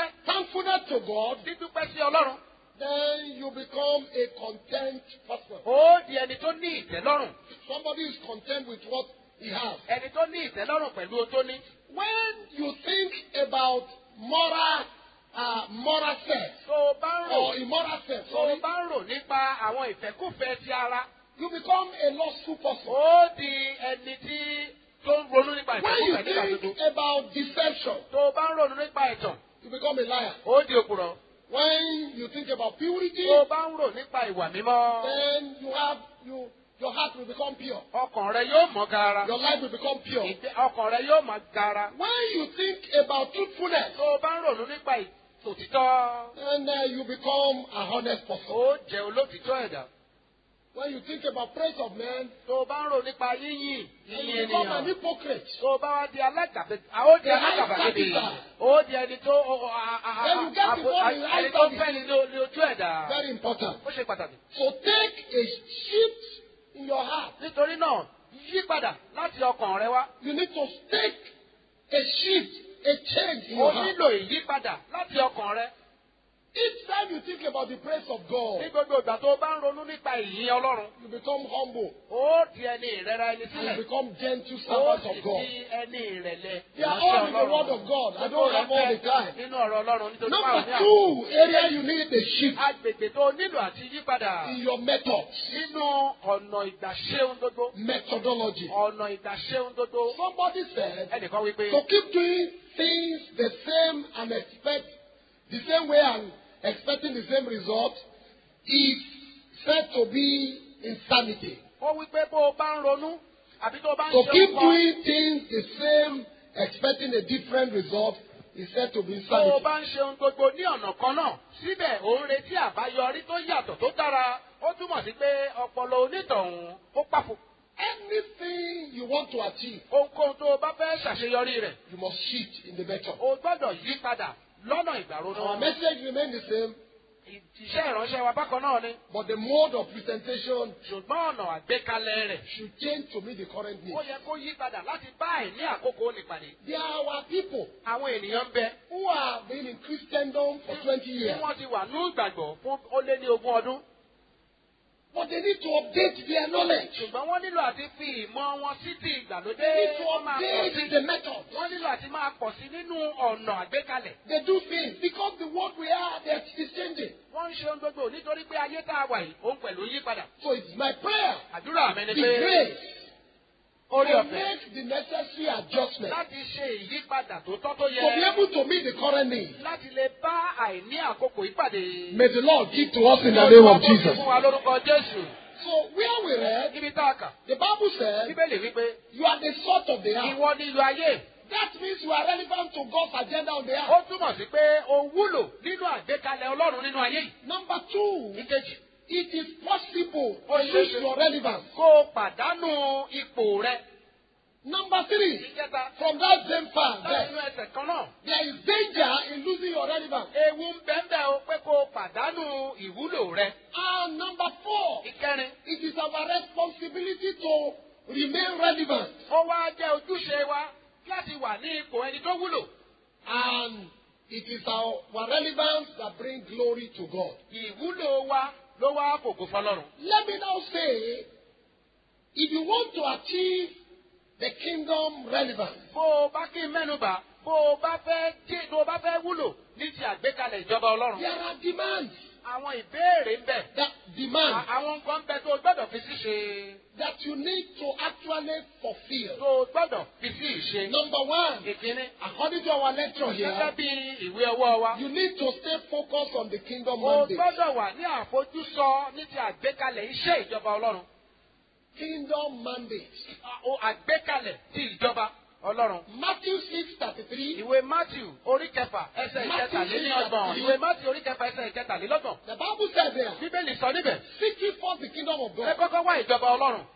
thankfulness to God, dídúpẹ́ sí Ọlọ́run, then you become a content person. ó di ẹni tó ní ìtẹ́lọ́rùn. Somebody is content with what he has. Ẹni tó ní ìtẹ́lọ́rùn pẹ̀lú ohun tó ní. When you think about moral, uh, moral sex Tó o bá ń rò or immoral sex, tó o sorry, bá ń rò nípa àwọn ìfẹ́kúfẹ̀ẹ́ ti ara, you become a lustful person. ó di ẹni tí tó ń ronú nípa When you ìfẹ́kúfẹ̀ẹ́ nígbà gbogbo. think about deception, Tó o bá ń ronú nípa ẹ̀tàn, you become a liar. ó di òpùrọ̀. When you think about purity, Tó o bá ń rò nípa ìwà mímọ́, then you have you your heart will become pure. ọkàn rẹ yóò mọ́ gaara. Your life will become pure. Ìgbé- ọkàn rẹ yóò mọ́ gaara. When you think about truthfulness, Tó o bá ń ronú nípa òtítọ́, then uh, you become a honest person. ó jẹ́ olótìtọ́ ẹ̀dá. When you think about praise of men, Tó o bá ń rò nípa yíyìn then yíyìn you become an ènìyàn. hypocrite. Tó o bá wá di alágàbẹ, a ó di The high alágàbàgebè. capital. Ó di ẹni tó ó- ó- a- a- a- Then you get a- involved in high ẹni tó capital. fẹ́ ni ní ojú ẹ̀dá. Very important. Ó ṣe pàtàkì. So take a shift in your heart. Nítorí náà, yí padà láti ọkàn rẹ wá. You need to take a shift, a change in O your heart. nílò ìyípadà láti ọkàn rẹ. Each time you think about the praise of Ní God, gbogbo ìgbà tó o bá ń ronú nípa ìyìn Ọlọ́run, you become humble. ó di ẹni ìrẹ́ra ẹni And sílẹ̀. you become gentle Ó servants sì of God. di ẹni ìrẹ̀lẹ̀. They are all in the word of God. I don't have all the time. Nínú ọ̀rọ̀ Ọlọ́run nítorí báwo Number ní àwọn two area you need a shift agbègbè tó nílò àti yípadà in your methods. nínú ọ̀nà ìgbàṣeun gbogbo. Methodology. Ọ̀nà ìgbàṣeun gbogbo. Somebody said, Ẹnìkan wí pé to keep doing things the same and expect the same way and expecting the same result is said to be insanity. ó wí pé bó o bá ń ronú àbí tó o bá ń To ṣe keep nǹkan doing things the same, expecting a different result is said to be tó o insanity. bá ń ṣe ohun gbogbo ní ọ̀nà kan náà síbẹ̀ ò ń retí àbáyọrí tó yàtọ̀ tó dára ó túmọ̀ sí pé ọpọlọ onítọ̀hún ó pàfò. Anything you want to achieve, Ohunkóhun tó o bá fẹ́ ṣàṣeyọrí rẹ̀ you must shift in the method. o gbọ́dọ̀ yí padà lọ́nà ìgbàronú. Our message remains the same, Iṣẹ́ ìránṣẹ́ wa bákan náà ni but the mode of presentation ṣùgbọ́n ọ̀nà àgbékalẹ̀ rẹ̀ should change to meet the current ó needs. yẹ kó yí padà láti bá àìní àkókò nípàdé. There are our people Àwọn ènìyàn ń bẹ who have been in Christendom for twenty tí years, wọ́n ti wà ní ìgbàgbọ́ fún ó lé ní ogún ọdún. but they need to update their knowledge. Ṣùgbọ́n wọ́n nílò àti fi ìmọ̀ wọn sí ti ìgbàlódé. They need to Wọ́n máa pọ̀ sí. update the method. Wọ́n nílò àti máa pọ̀ sí nínú ọ̀nà àgbékalẹ̀. They do things because the world we are they are- is changing. Wọ́n ń ṣe ohun gbogbo nítorí pé ayé tá a wà yìí òun pẹ̀lú yípadà. So it's my prayer, Àdúrà mi ni the pé grace orí to ọ̀fẹ́ make the necessary adjustment láti ṣe ìyípadà tó tọ́ tó to be yẹ able to meet the current need. láti lè bá àìní àkókò ìpàdé. May the Lord give to us in the name of Jesus. Fún wa lórúkọ Jésù. So where we read, Níbi tá a kà, the Bible says, Bíbélì wípé you are the salt of the earth. ìwọ ni ìlú ayé. That means you are relevant to God's agenda on the earth. Ó túmọ̀ sí pé o wúlò nínú àgbékalẹ̀ Ọlọ́run nínú ayé yìí. Number two, Ìkejì, it is possible Oh, to yes, lose yes. your relevance. kó o pàdánù ipò rẹ. Number three, Ìkẹta, from that same fact, láti inú ẹsẹ̀ kan náà. there is danger in losing your relevance. Ewu ń bẹ́ẹ̀ o pé kó o pàdánù ìwúlò rẹ. And number four, Ìkẹrin, it is our responsibility to remain relevant. ó wá jẹ́ ojúṣe wa láti wà ní ipò ẹni tó wúlò. And it is our, our relevance that brings glory to God. Ìwúlò wa ló wá fògo fọlọ́run. Let me now say, if you want to achieve the kingdom relevance, Bó o bá kí n mẹ́nubà, bó o bá fẹ́ jẹ́ bó o bá fẹ́ wúlò ní ti àgbékalẹ̀ ìjọba Ọlọ́run. there are demands Àwọn ìbéèrè ń bẹ. that demand À- Àwọn nǹkan ń bẹ tó o gbọ́dọ̀ fi sí ṣe. that you need to actually fulfill. Tó o gbọ́dọ̀ fi sí ìṣe. Number one, Ìkíní, according to our lecture gẹ́gẹ́ here, bí ìwé ọwọ́ wa. you need to stay focused on the kingdom O mandate. gbọ́dọ̀ wà ní àfojúsọ ní ti àgbékalẹ̀ iṣẹ́ ìjọba Ọlọ́run. Kingdom mandate. À- o Àgbékalẹ̀ ti ìjọba Ọlọ́run. Matthew six thirty-three. Ìwé Matthew orí kẹfà ẹsẹ̀ Matthew ìkẹtàlélọ́gbọ̀n. six, Ìwé Matthew orí kẹfà ẹsẹ̀ ìkẹtàlélọ́gbọ̀n. The Bible says there, Bíbélì sọ níbẹ̀. seek ye first the kingdom of Ẹ God kọ́kọ́ wá ìjọba Ọlọ́run.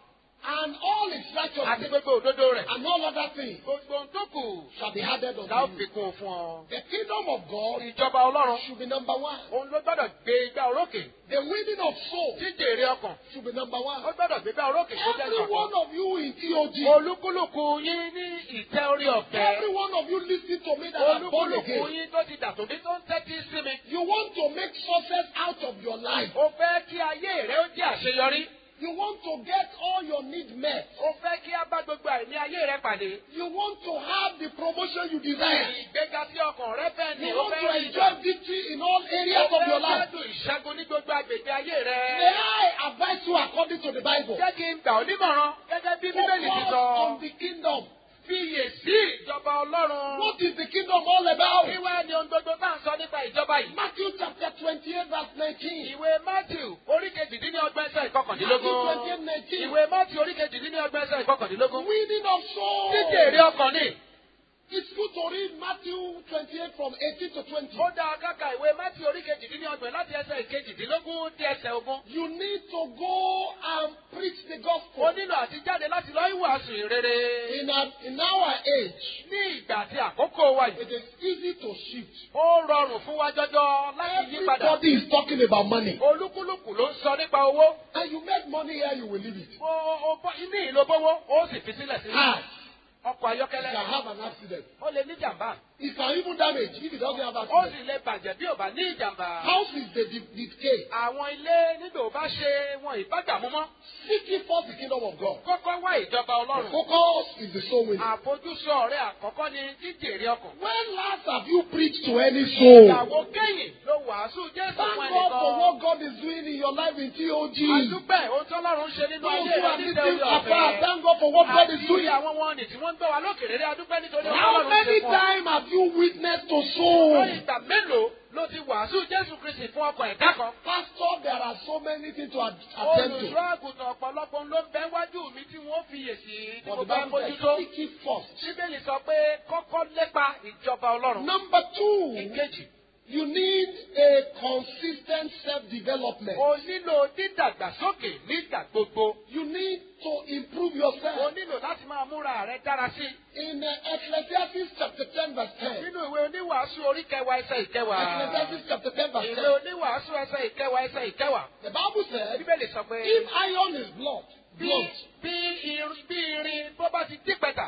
And all its righteousness. Àti gbogbo òdodo rẹ̀. And all other things. Gbogbo ohun tó kù. Shall be added unto Ṣá ó you. fi kún un fún ọ. The kingdom of God. Ìjọba Ọlọ́run. Should be number one. Òun ló gbọ́dọ̀ gbé igbá orókè. The winning of souls. Jíjèrè ọkàn. Should be number one. Ó gbọ́dọ̀ gbé igbá orókè tó jẹ́ Every ìjọba. one of you in T O G. Olúkúlùkù yín ní ìtẹ́ orí ọ̀fẹ́. Every one of you listen to me that are born Olúkúlùkù again. yín tó ti dàtò bí tó ń tẹ́tí sí mi. You want to make success out of your life. O fẹ́ kí ayé rẹ ó jẹ́ àṣeyọrí. You want to get all your needs met. O fẹ́ kí á bá gbogbo àìní ayé rẹ pàdé. You want to have the promotion you desire. Ìgbéga tí ọkàn rẹ fẹ́ ní You o want fẹ́ to rí enjoy victory in all areas of your O fẹ́ life. gbádùn ìṣẹ́gun ní gbogbo agbègbè ayé rẹ. May I advise you according to the Bible? Jẹ́ kí n gbà ọ́ nímọ̀ràn gẹ́gẹ́ bí Bíbélì ti Focus sọ. on the kingdom. Fiyè sí ìjọba Ọlọ́run. What is the kingdom all about? Kí wá ni ohun gbogbo tá à ń sọ nípa ìjọba yìí? Matthew chapter twenty-eight verse nineteen. Ìwé Matthew orí kejìdínlọ́gbọ̀n ẹsẹ̀ Matthew ìkọkàndínlógún. twenty-eight nineteen. Ìwé Matthew orí kejìdínlọ́gbọ̀n ẹsẹ̀ ìkọkàndínlógún. Winning of souls. Jíjèrè ọkàn ni. It's good to read Matthew twenty-eight from eighteen to twenty. Ó dáa káka ìwé Matthew orí kejìdínlọ́gbọ̀n láti ẹsẹ̀ ìkejìdínlógún dé ẹsẹ̀ ogún. You need to go and preach the gospel. Ó nílò àti jáde láti lọ ìwàásù ìrere. In, our, in our age, Ní ìgbà àti àkókò wa it yìí, is easy to shift. ó rọrùn fún wa jọjọ láti yí padà. Everybody is talking about money. Olúkúlùkù ló ń sọ nípa owó. And you make money here, you will leave it. Ó ó bọ́ inú ìlò bówó, ó sì fi sílẹ̀ sí Ah, ọkọ̀ you ayọ́kẹ́lẹ́. can have an accident. Ó lè ní ìjàmbá. It can even damage if it doesn't have Ó accident. sì lè bàjẹ́ bí ò bá ní ìjàmbá. Houses, they de- decay. Àwọn ilé nígbà ò bá ṣe wọn ìbágbàmú mọ́. Seek ye first the kingdom of God. Kọ́kọ́ wá ìjọba The Ọlọ́run. focus is the soul winning. Àfojúsùn ọ̀rẹ́ àkọ́kọ́ ni jíjèrè ọkàn. When last have you preached to any soul? Ìyàwó kẹ́yìn ló wàásù Jésù Thank fún God for ẹnìkan. what God is doing in your life in T O G. Àdúpẹ́ ohun tí Ọlọ́run ṣe nínú Those ayé who rẹ̀ are níṣẹ́ listening orí afar, ọ̀fẹ́. thank God for what God is Àti doing. àwọn wọn nì tí wọ́n ń gbọ́ wa lókèrè rí adúpẹ́ nítorí ohun tí How Ọlọ́run ṣe many fún ọ. times have you witnessed to Lórí souls? ìgbà mélòó ló ti wàásù Jésù Kristi fún ọkọ̀ ẹ̀dá kan? Pastor, there are so many things to at- attend to. Olùṣọ́ àgùntàn ọ̀pọ̀lọpọ̀ ló ń bẹ wájú mi tí wọ́n fiyèsí tí But mo the bá Bible mójútó. says, seek ye first. Bíbélì sọ pé kọ́kọ́ lépa ìjọba Ọlọ́run. Number two, Ìkejì, you need a consistent self-development. o nílò dídàgbàsókè nígbà gbogbo. You need to improve O yourself. nílò láti máa múra rẹ dára sí. In uh, Ecclesiastes chapter ten verse ten. Nínú ìwé oníwàásù orí kẹwàá ẹsẹ̀ ìkẹwàá. Ecclesiastes chapter ten verse Ìwé ten. oníwàásù ẹsẹ̀ ìkẹwàá ẹsẹ̀ ìkẹwàá. The Bible says, Bíbélì sọ pé if iron is blunt, bí blunt, bí irin bí irin bó bá ti dípẹ̀tà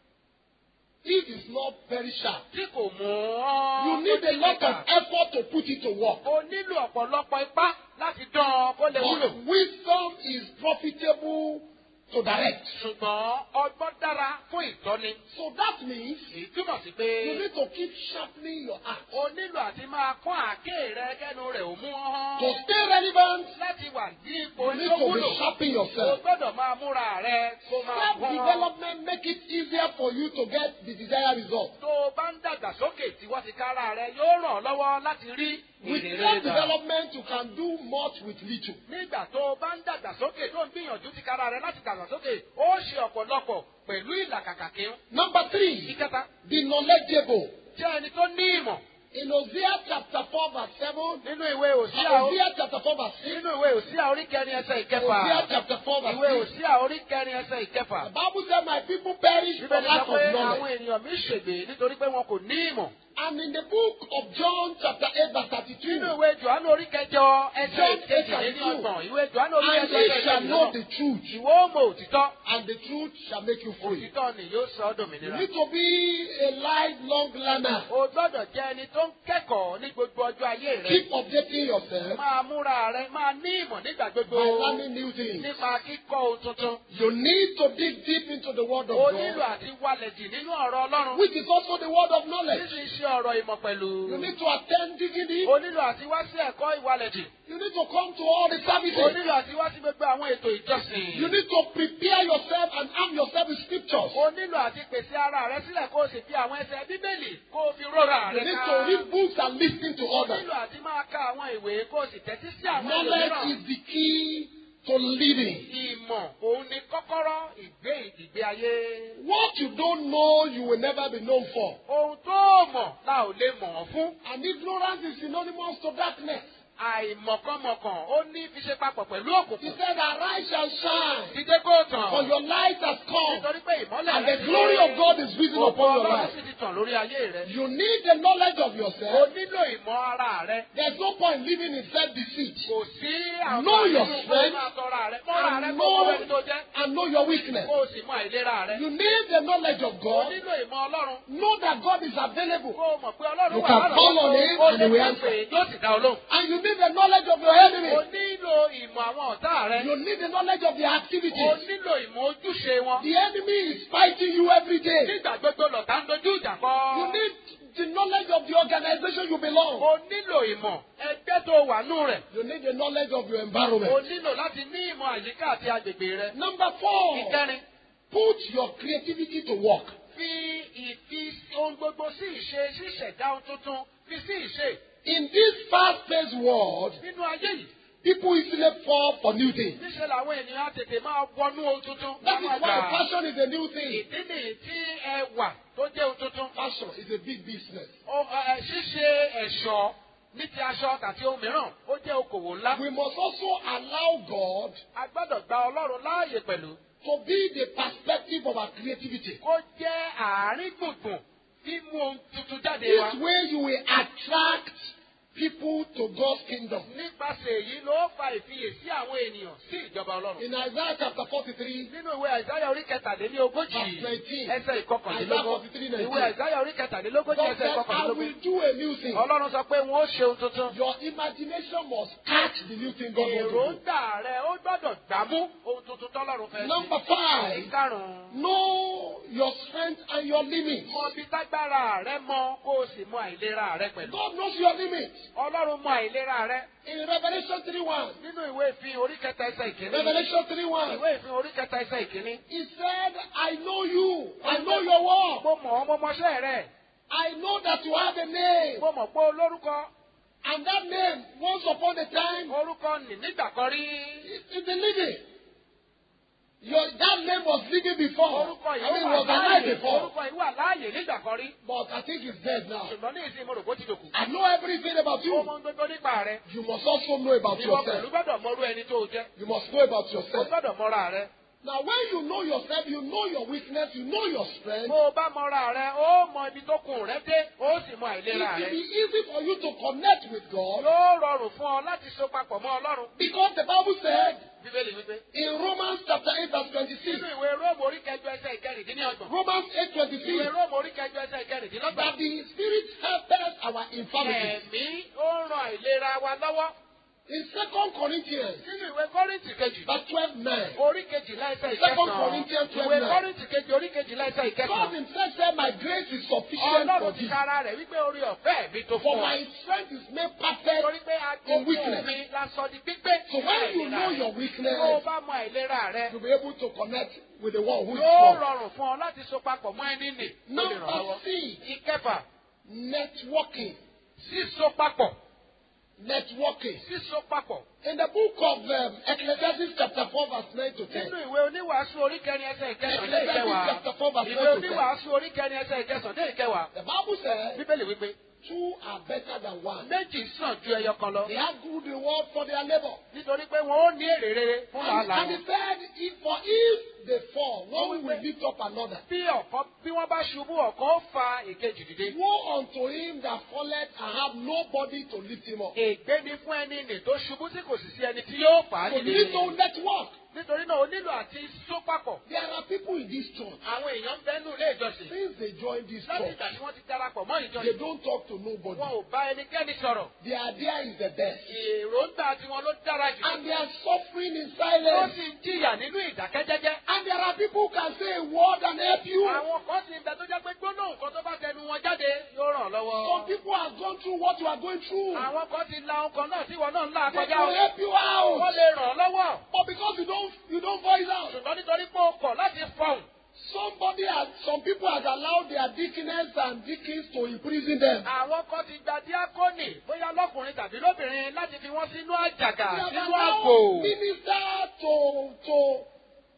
if it's not very sharp, tí kò mú ọ́. you need a lot of effort to put it to work. O nílò ọ̀pọ̀lọpọ̀ ipá láti dán an kó lè wúlò. But wisdom is profitable to direct. Ṣùgbọ́n ọgbọ́n dára fún ìtọ́ni. So that means Èyí túmọ̀ sí pé you need to keep sharpening your axe o nílò àti máa kọ́ àáké rẹ kẹ́nu rẹ̀ ò mú ọ́. to stay relevant. Láti wà ní ipò You tí need ó to wúlò. be sharpening O yourself. gbọ́dọ̀ máa múra rẹ kó máa kọ́. Self-development make it easier for you to get the desired result. Tó o bá ń dàgbàsókè tí wọ́n ti kára rẹ yóò ràn ọ́ lọ́wọ́ láti rí With èrè rere gbà. self-development, you can do much with little. Nígbà tó o bá ń dàgbàsókè tó ń gbìyànjú ti kára rẹ láti dàgbàsókè ó ṣe ọ̀pọ̀lọpọ̀ pẹ̀lú ìlàkàkà kí. Number three, Ìkẹta, be knowledgeable. jẹ́ ẹni tó ní ìmọ̀. In Hosea chapter four verse seven, Nínú ìwé Òsíà ó- Hosea chapter four verse six, nínú ìwé Òsíà orí kẹrin ẹsẹ̀ ìkẹfà. Hosea chapter four Ìwé verse six. Òsíà orí kẹrin ẹsẹ̀ ìkẹfà. The Bible said, my people perish for Bíbélì lack sọ of pé àwọn knowledge. ènìyàn mi ṣègbè nítorí pé wọn kò ní ìmọ̀. And in the book of John chapter eight verse thirty-two, Nínú ìwé Jòhánù orí kẹjọ ẹsẹ̀ John eight ìkejìlélọ́gbọ̀n. Ìwé Jòhánù orí and kẹjọ ye ẹsẹ̀ shall know ìkejìlélọ́gbọ̀n. the truth, Ìwọ ó mọ òtítọ́. and the truth shall make you free. Òtítọ́ ni yóò sọ ọ́ You dòmìnira. need to be a lifelong learner. O gbọ́dọ̀ jẹ́ ẹni tó ń kẹ́kọ̀ọ́ ní gbogbo ọjọ́ ayé rẹ̀. Keep updating yourself Máa múra rẹ̀ máa ní ìmọ̀ nígbà gbogbo. by learning new things. Nípa kíkọ́ ohun tuntun. You need to dig deep into the word of O nílò God, àti walẹ̀ jì nínú ọ̀rọ̀ Ọlọ́run. which is also the word of knowledge. Níbi iṣẹ́ ọ̀rọ̀ ìmọ̀ pẹ̀lú. You need to attend digging deep. O nílò àti wá sí ẹ̀kọ́ ìwalẹ̀ jì. You need to come to all the O services. nílò àti wá sí gbogbo àwọn ètò ìjọsìn. You need to prepare yourself and arm yourself with scriptures. O nílò àti pèsè ara rẹ sílẹ̀ kó o sì fi àwọn ẹsẹ̀ Bíbélì kó o fi rọra You rẹ need ká. to read books and listen to O others. nílò àti máa ka àwọn ìwé kó o sì tẹ́tí sí àwọn Knowledge ẹlòmíràn. is the key to living. Ìmọ̀ òun ni kọ́kọ́rọ́ ìgbé ìgbé ayé. What you don't know, you will never be known for. Ohun tó mọ̀ la ò lè mọ̀ ọ́ fún. And ignorance is synonymous to darkness. àìmọ̀kànmọ̀kàn ó ní fi ṣe papọ̀ pẹ̀lú He òkùnkùn. said, arise and shine, Dídé kó tàn. for your light has come, Nítorí pé ìmọ́lẹ̀ and rẹ the ti glory dé. of God is risen Ògo upon your Ọlọ́run life. sì ti tàn lórí ayé rẹ. You need the knowledge of O yourself. nílò ìmọ̀ ara rẹ. There's no point living in self-deceit. Kò sí àwọn Know your àdúgbò strength máa tọrọ rẹ. Mọ́ra rẹ and kó mọ know, ẹni tó jẹ́. and know your weakness. Kó o sì mọ àìlera rẹ. You need the knowledge of O God. nílò ìmọ̀ Ọlọ́run. Know that God is available. Kó o mọ̀ pé Ọlọ́run You wà can lọ́dọ̀ call on him o and he lè will pè answer. é yóò sì dá ọ lóhùn. And you need the knowledge of your O enemy. nílò ìmọ̀ àwọn ọ̀tá rẹ. You need the knowledge of their O activities. nílò ìmọ̀ ojúṣe wọn. The enemy is fighting you every day. Nígbà gbogbo lọ̀tá ń dojú ìjà kọ. You need the knowledge of the organization you belong. O nílò ìmọ̀ ẹgbẹ́ tó wà nú rẹ̀. You need the knowledge of your O environment. nílò láti ní ìmọ̀ àyíká àti agbègbè rẹ. Number four, Ìkẹrin, put your creativity to work. fi ìfi ohun gbogbo sí ìṣe ṣíṣẹ̀dá ohun tuntun fi sí ìṣe. In this fast-paced world, Nínú ayé yìí, people easily fall for new things. níṣẹ́ làwọn ènìyàn á tètè máa wọnú ohun tuntun. That is láwọn why àgbà. fashion is a new thing. Ìdí nìyí tí ẹwà tó jẹ́ ohun tuntun. Fashion is a big business. Ó, ẹ, ṣíṣe ẹ̀ṣọ́ ní ti aṣọ tàbí ohun mìíràn ó jẹ́ okòwò ńlá. We must also allow God A gbọ́dọ̀ gba Ọlọ́run láàyè pẹ̀lú. to be the perspective of our creativity. Kó jẹ́ àárín gbùngbùn mímú ohun tuntun jáde wá. This way you will attract people to God's kingdom. Nípasẹ̀ èyí ló fa ìfiyèsí àwọn ènìyàn sí ìjọba Ọlọ́run. In Isaiah chapter forty-three, Nínú ìwé Àìsáyà orí kẹtàdínlógójì Verse nineteen. ẹsẹ̀ Isaiah ìkọkànlélógún. forty-three nineteen. Ìwé Àìsáyà orí kẹtàdínlógójì God ẹsẹ̀ said, I ìkọkànlélógún. will do a new thing. Ọlọ́run sọ pé wọn ó ṣe ohun tuntun. Your imagination must catch the new thing God wants to do. Èròǹgbà rẹ ó gbọ́dọ̀ gbámú ohun tuntun tọ́lọ́run fẹ́ Number five, Ìkarùn-ún. know your strength and your limits. Mọ bí tágbára rẹ mọ kó o sì mọ àìlera rẹ pẹ̀lú. God knows your limits. Ọlọ́run mọ àìlera rẹ. In Revelation three one, Nínú ìwé ìfihàn orí kẹta ẹsẹ̀ ìkíní. Revelation three one, Ìwé ìfihàn orí kẹta ẹsẹ̀ ìkíní. he said, I know you. I know your work. Mo mọ̀ ọ́ mo mọṣẹ́ rẹ̀. I know that you have a name. Mo mọ̀ pé olórúkọ. And that name, once upon a time, Orúkọ nì nígbà kan rí. is the living. Your, that name was living before. Orúkọ I yìí mean, it wà was alive láàyè. before. Orúkọ yìí wà láàyè nígbà kan rí. But I think it's dead now. Ṣùgbọ́n ní ìsìn mo rò bó ti dòkú. I know everything about Ó you. mọ gbogbo nípa rẹ. You must also know about Ìwọ pẹ̀lú yourself. gbọ́dọ̀ mọrú ẹni tó o jẹ́. You must know about O yourself. gbọ́dọ̀ mọra rẹ. Now, when you know yourself, you know your weakness, you know your strength. Bó o bá mọra rẹ, ó mọ ibi tó kùn rẹ dé, ó sì mọ It àìlera will rẹ. be easy for you to connect with God Yóò rọrùn fún ọ láti so papọ̀ mọ́ Ọlọ́run. because the Bible said Bíbélì wípé. in Romans chapter eight verse twenty-six, Nínú ìwé Róòmù orí kẹjọ ẹsẹ̀ ìkẹrìndínlọ́gbọ̀n. Romans eight twenty-six, Ìwé Róòmù orí kẹjọ ẹsẹ̀ ìkẹrìndínlọ́gbọ̀n. that the Spirit helped us our infirmities. Ẹ̀mí ó ń ran àìlera wa lọ́wọ́. In Second Corinthians Nínú ìwé Kọ́ríńtì kejì. verse twelve nine, Orí kejìlá ẹsẹ̀ Second ìkẹsàn-án. Corinthians twelve Ìwé nine. Kọ́ríńtì kejì orí kejìlá ẹsẹ̀ God ìkẹsàn-án. himself said, my grace is sufficient for Ọlọ́run ti thee. kára rẹ̀ wípé orí ọ̀fẹ́ mi tó For fún ọ. my strength is made perfect. Torí pé in agbóhùn weakness. mi la sọ di gbígbé. So when you know your Tó o weakness, bá mọ àìlera rẹ, you'll be able to connect with the one who is yóò strong. rọrùn fún ọ láti so papọ̀ mọ́ ẹni nì. Ó lè ràn ọ́ Number lọ́wọ́. C, Ìkẹfà, networking. síso papọ̀. Networking. Síso papọ̀. In the book of um, Ecclesiastes chapter four verse nine to ten. Nínú ìwé oníwàásù orí kẹrin ẹsẹ̀ ìkẹsàn dé Ecclesiastes ìkẹwàá. chapter four verse Ìwé nine to ten. oníwàásù orí kẹrin ẹsẹ̀ ìkẹsàn dé ìkẹwàá. The Bible says Bíbélì wípé two are better than one. méjì sàn ju ẹyọ kan lọ. They have good reward for their labor. Nítorí pé wọn ó ní èrè rere fún And, làálàá and he wọn. said, if for if they fall, one will lift up another. Bí ọ̀kan bí wọ́n bá ṣubú ọ̀kan ó fa èkejì dìde. Woe unto him that falleth and have nobody to lift him up. Ègbé ni fún ẹni nì tó ṣubú tí kò sì sí ẹni tí yóò fà á So you dìde. need to network. Nítorí náà o nílò àti só papọ̀. There are people in this church. Àwọn èèyàn ń bẹ́nu ilé ìjọsìn. Since they joined this Láti church, ìgbà tí wọ́n ti darapọ̀ mọ́ they ìjọsìn. don't talk to nobody. Wọn ò bá ẹnikẹ́ni sọ̀rọ̀. Their idea is the best. Èròǹgbà tiwọn ló dára jù. And they are suffering in Wọ́n silence. sì ń jìyà nínú ìdákẹ́jẹ́jẹ́. And there are people who can say a word and help you. Àwọn kan sì ń bẹ tó jẹ́ pé gbólóhùn kan tó bá tẹnu wọn jáde yóò ràn lọ́wọ́. Some people have gone through what you are going through. Àwọn kan ti la ọkàn náà tí ìwọ náà ń là They kọjá. will help you out. Wọ́n lè ràn ọ́ lọ́wọ́. But because you don't, you don't voice out. Ṣùgbọ́n nítorí pé o kọ̀ láti fọhùn. Somebody has, some people has allowed their deaconess and deacons to imprison them. Àwọn kan ti gba díákọ́nì bóyá lọ́kùnrin tàbí lóbìnrin láti fi wọ́n sínú àjàgà They have sínú allowed àgò. minister to, to,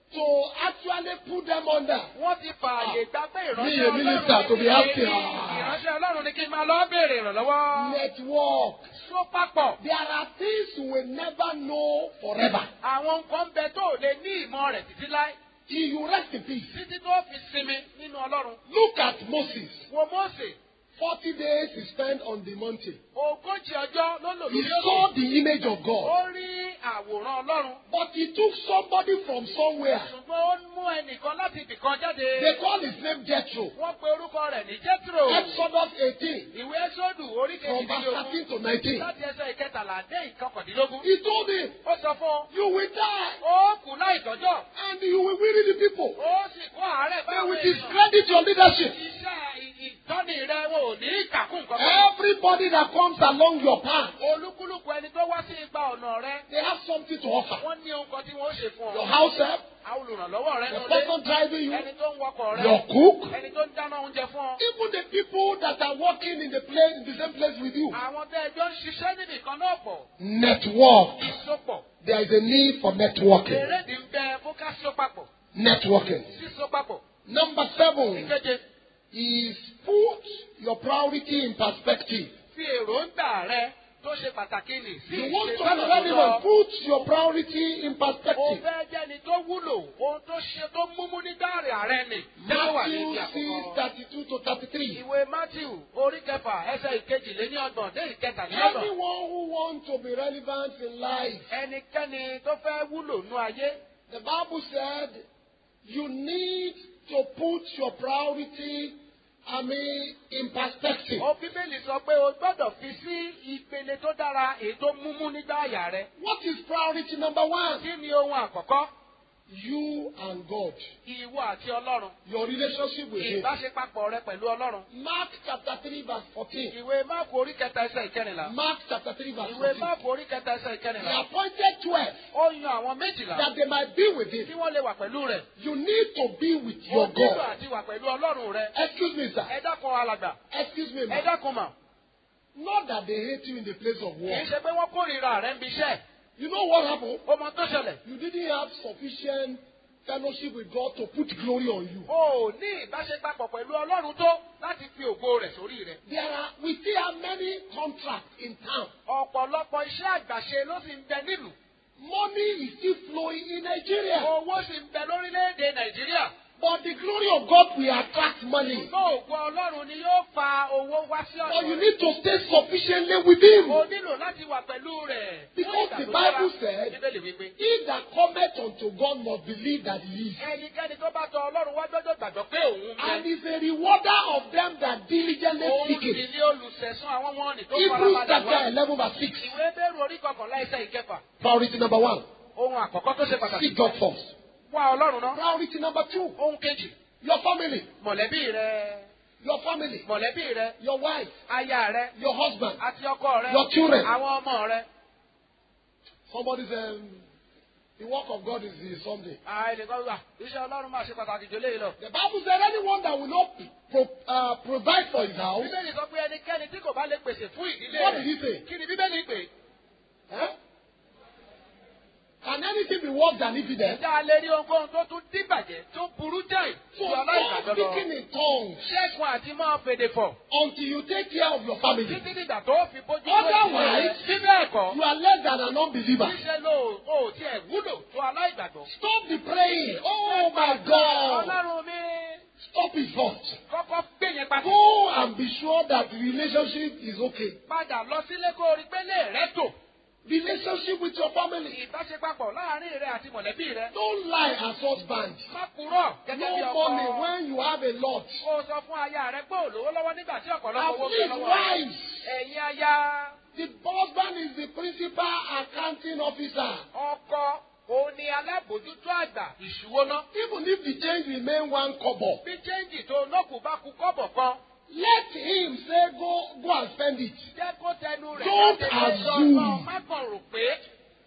to actually put them under. Wọ́n ti fààyè gbà pé ìránṣẹ́ Be a minister to be asking. ìránṣẹ́ Ọlọ́run ni kí n máa lọ béèrè ìrànlọ́wọ́. Network. Só papọ̀. There are things you will never know forever. Àwọn nǹkan bẹ tó lè ní ìmọ̀ rẹ̀ títí láé. Till you rest in peace. Títí tó fi sinmi nínú Ọlọ́run. Look at Moses. Wo Mósè. Forty days he spent on the mountain. Ogójì ọjọ́ ló lò He lórí saw òkè. the image of God. Ó rí àwòrán Ọlọ́run. But he took somebody from somewhere. Ṣùgbọ́n ó mú ẹnìkan láti ibìkan jáde. They call his name Jethro. Wọ́n pe orúkọ rẹ̀ ní Jethro. Exodus eighteen. Ìwé Ẹ́sọ́dù orí From verse kejìdínlógún. thirteen to nineteen. Láti ẹsẹ̀ ìkẹtàlá dé ìkọkàndínlógún. He told him, Ó sọ fún un. you will die Ó kù láì tọ́jọ́. and you will weary the people. Ó sì kó àárẹ̀ They báwo will ènìyàn. discredit your leadership. Iṣẹ́ ì- ìtọ́ni rẹ̀ wò ní ìkàkùn kankan. Everybody that comes along your path, Olúkúlùkù ẹni tó wá sí ipa ọ̀nà rẹ̀. they have something to offer. Wọ́n ní ohun kan tí wọ́n ó ṣe fún Your ọ. house help, Àwọn olùrànlọ́wọ́ rẹ̀ the nulẹ̀. person driving you, Ẹni tó ń wakọ̀ rẹ̀. your cook, Ẹni tó ń dáná oúnjẹ fún ọ. even the people that are working in the place, in the same place with you. Àwọn tẹ́ ẹjọ́ ń ṣiṣẹ́ níbì kan náà pọ̀. Network. Ìsopọ̀. There is a need for networking. Èrèdì ń bẹ fún ká so papọ̀. Networking. Síso papọ̀. Number seven Ìkeje. is put your priority in perspective. Fi èròǹgbà rẹ tó ṣe pàtàkì nì sí You want to ìṣètò be relevant, lọ. put your priority in O perspective. fẹ́ jẹ́ni tó wúlò, ohun tó ṣe tó múmú nígbà rẹ̀ ààrẹ nì. Jẹ́ wà ní Matthew ìdí six àkọ́kọ́. thirty-two to thirty-three. Ìwé Matthew orí kẹfà ẹsẹ̀ ìkejìléníọgbọ̀n dé ìkẹtàléníọgbọ̀n. Anyone who wants to be relevant in life, Ẹnikẹ́ni tó fẹ́ wúlò nú ayé. the Bible said you need to put your priority, I mean, in perspective. Ó Bíbélì sọ pé o gbọ́dọ̀ fi sí ìpele tó dára èyí tó múmú nígbà àyà rẹ. What is priority number one? Kí ni ohun àkọ́kọ́? You and God. Ìwọ àti Ọlọ́run. Your relationship with Him. Ìbáṣepapọ̀ rẹ pẹ̀lú Ọlọ́run. Mark chapter three verse fourteen. Ìwé Máàkù orí kẹta ẹsẹ̀ ìkẹrìnlá. Mark chapter three verse Ìwé fourteen. Máàkù orí kẹta ẹsẹ̀ He ìkẹrìnlá. appointed twelve Ó yan àwọn méjìlá that they might be with tí Him. wọ́n lè wà pẹ̀lú rẹ̀. You need to be with Ó your nílò God. àti wà pẹ̀lú Ọlọ́run rẹ̀. Excuse me, sir. Ẹ dákun alàgbà. Excuse me, Ẹ ma'am. dákun mà. Not that they hate you in the place of Kì í war. ṣe pé wọ́n kórìíra rẹ̀ ń bi iṣẹ́. You know what happened? Ó mọ tó ṣẹlẹ̀. You didn't have sufficient fellowship with God to put glory on you. O ò ní ìbáṣepapọ̀ pẹ̀lú Ọlọ́run tó láti fi ògo rẹ̀ sórí rẹ̀. There are, we still have many contracts in town. Ọ̀pọ̀lọpọ̀ iṣẹ́ àgbàṣe ló sì ń bẹ nílùú. Money is still flowing in Nigeria. Owó sì ń bẹ lórílẹ̀-èdè Nàìjíríà. But the glory of God will attract money. Ṣùgbọ́n ògo Ọlọ́run ni yóò fa owó wá sí But ọ̀dọ̀ you rẹ̀. need to stay sufficiently with Him. O nílò láti wà pẹ̀lú rẹ̀. Because Fún the ìgbà tó dára. Bible said, Bíbélì wípé. He that cometh unto God must believe that He is. Ẹnikẹ́ni tó bá tọ Ọlọ́run wá gbọ́dọ̀ gbàgbọ́ pé òun And bẹ. is a rewarder of them that diligently Òun seek sì Him. ní olùsẹ̀sán àwọn wọn ní tó Hebrews farabalẹ̀ chapter wá. eleven verse six. Ìwé Bẹ́rù orí kọkànlá ẹsẹ̀ ìkẹfà. Priority number one. Ohun àkọ́kọ́ tó ṣe pàtàkì. Seek God first. Wá Ọlọ́run náà. Priority number two. Ohun kejì. Your family. Mọ̀lẹ́bí rẹ. Your family. Mọ̀lẹ́bí rẹ. Your wife. Aya rẹ. Your husband. Àti ọkọ rẹ. Your children. Àwọn ọmọ rẹ. Somebody said, um, the work of God is, is something. Àìlèkọ́ wà. Iṣẹ́ Ọlọ́run máa ṣe pàtàkì jù léyìí lọ. The Bible said anyone that will not pro, uh, provide for his house, Bíbélì sọ pé ẹnikẹ́ni tí kò bá lè pèsè fún ìdílé what did rẹ̀. he say? Kí ni Bíbélì pè? Huh? Can anything be worse than evidence? Ìjà lè rí ohunkóhun tó tún díbàjẹ́ tó burú jáì. So Ju stop aláìgbàgbọ́ lọ. speaking in tongues Ṣẹ́gun àti máa fèdè fọ̀. until you take care of your family. Títí dìgbà tó fi bójú tó Otherwise, bí bẹ́ẹ̀ kọ́. You are less than an unbeliever. Níṣẹ́ ló ò tiẹ̀ wúlò tó aláìgbàgbọ́. Stop the praying. Oh my God. Ọlọ́run mi Stop it first. kọ́kọ́ gbé yẹn padà. Go and be sure that the relationship is okay. Padà lọ sílé kó o rí pé lè rẹ́ tò. Relationship with your family. Ìbáṣepapọ̀ láàárín rẹ àti mọ̀lẹ́bí rẹ. Don't lie as husband. Má kúrò gẹ́gẹ́ bí No ọkọ. money when you have a lot. Kó o sọ fún aya rẹ pé ò lówó lọ́wọ́ nígbà tí ọ̀pọ̀lọpọ̀ At owó fẹ́ least lọ́wọ́. wives. Ẹ̀yin aya. The husband is the principal accounting officer. Ọkọ òun ni alábòójútó àgbà ìṣúwóná. Even if the change remain one kobo, Bí chẹ́ǹgì tó lókùn bá ku kọ́bọ̀ kan. let him say go go and spend it. Jẹ́ kó tẹnu rẹ̀ Don't jáde pé assume. lọ́kàn má kàn rò pé.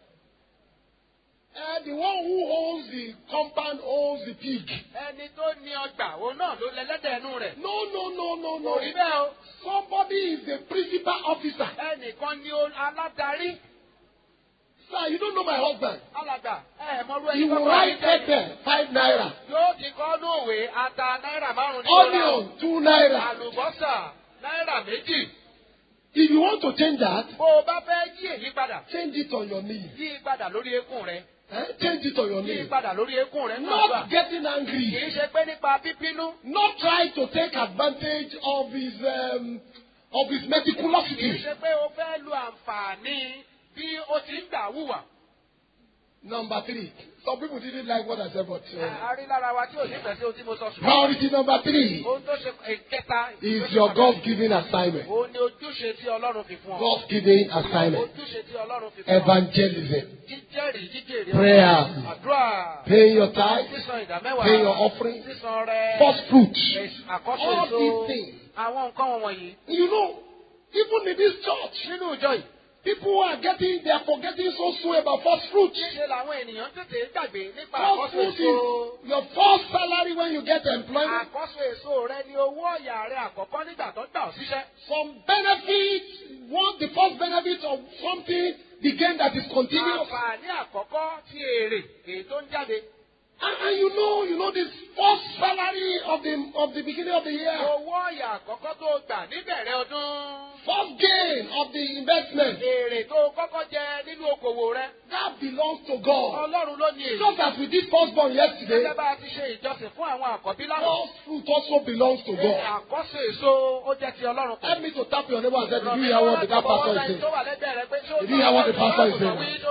Uh, the one who owns the compound owns the pig. Ẹni tó ní ọgbà òun náà ló lẹ́lẹ́dẹ̀ ẹnu rẹ̀. No, no, no, no, no. Kò rí bẹ́ẹ̀ o. Somebody is the principal officer. Ẹnìkan ni o- aládarí. Sir, you don't know my husband. Alàgbà, ẹ mọ orú He ẹni will kọ́kọ́ write pepper, five naira. Yóò ti kọ́ nóòwe ata náírà márùn-ún ní Onion, two naira. Àlùbọ́sà náírà méjì. If you want to change that, Bó o bá fẹ́ yí èyí padà, change it on your knees. yí padà lórí eékún rẹ. Eh? Change it on your Yí knees. padà lórí eékún rẹ. Not getting Kì angry. í ṣe pé nípa bíbínú. Not trying to take advantage of his um, of his Kì í meticulosity. ṣe pé o fẹ́ lu àǹfààní bí o ti ń gbà wùwà. Number three. Some people didn't like what I said, but uh, A rí lára wa tí ò nífẹ̀ẹ́ sí ohun tí mo sọ sùn. priority number three Ohun tó ṣe ìkẹta. is your God-given assignment. Ó ní ojúṣe tí Ọlọ́run fi fún ọ. God-given assignment. Ojúṣe tí Ọlọ́run fi fún ọ. Evangelism. Jíjẹ́rìí jíjèrè. Prayer. Àdúrà. Paying your tithe. Sísan ìdámẹ́wàá. Paying your offering. Sísan rẹ. First fruit. Àkọ́ṣe All èso. these things. Àwọn nǹkan wọ̀nyí. You know, even in this church, Nínú ìjọ yìí. people are getting, they are forgetting so soon about first fruit. Ṣé làwọn ènìyàn tètè gbàgbé nípa First àkọ́ṣe fruit èso? is your first salary when you get employment. Àkọ́ṣe èso rẹ ni owó ọ̀yà rẹ àkọ́kọ́ nígbà tó gbà ọ́ síṣẹ́. Some benefits, one, the first benefit of something, the gain that is continuous. Àǹfààní àkọ́kọ́ ti èrè èyí tó ń jáde. And, and you know, you know, this first salary of the of the beginning of the year, Owó ọ̀yà àkọ́kọ́ tó gbà níbẹ̀rẹ̀ ọdún. first gain of the investment, Èrè tó kọ́kọ́ jẹ nínú okòwò rẹ. that belongs to God. Ọlọ́run ló ní èyí. Just as we did firstborn yesterday, Gẹ́gẹ́ bá a ti ṣe ìjọsìn fún àwọn àkọ́bí lánàá. first fruit also belongs to God. Àkọ́ṣe èso ó jẹ́ ti Ọlọ́run kan. Help me to tap your neighbor and say, did you hear what the that pastor is saying? Did you hear what the pastor is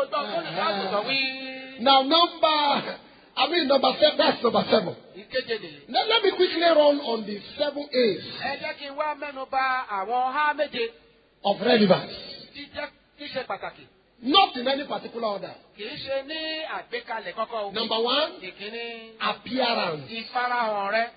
saying? Now, number, I mean, number seven, that's number seven. Now, let me quickly run on the seven A's Ẹ jẹ́ kí n wá mẹ́nu bà àwọn há méje of relevance. jíjẹ́ ṣíṣe pàtàkì. Not in any particular order. Kì í ṣe ní àgbékalẹ̀ kọ́kọ́ o. Number one, Ìkíní. appearance. Ìfarahàn rẹ.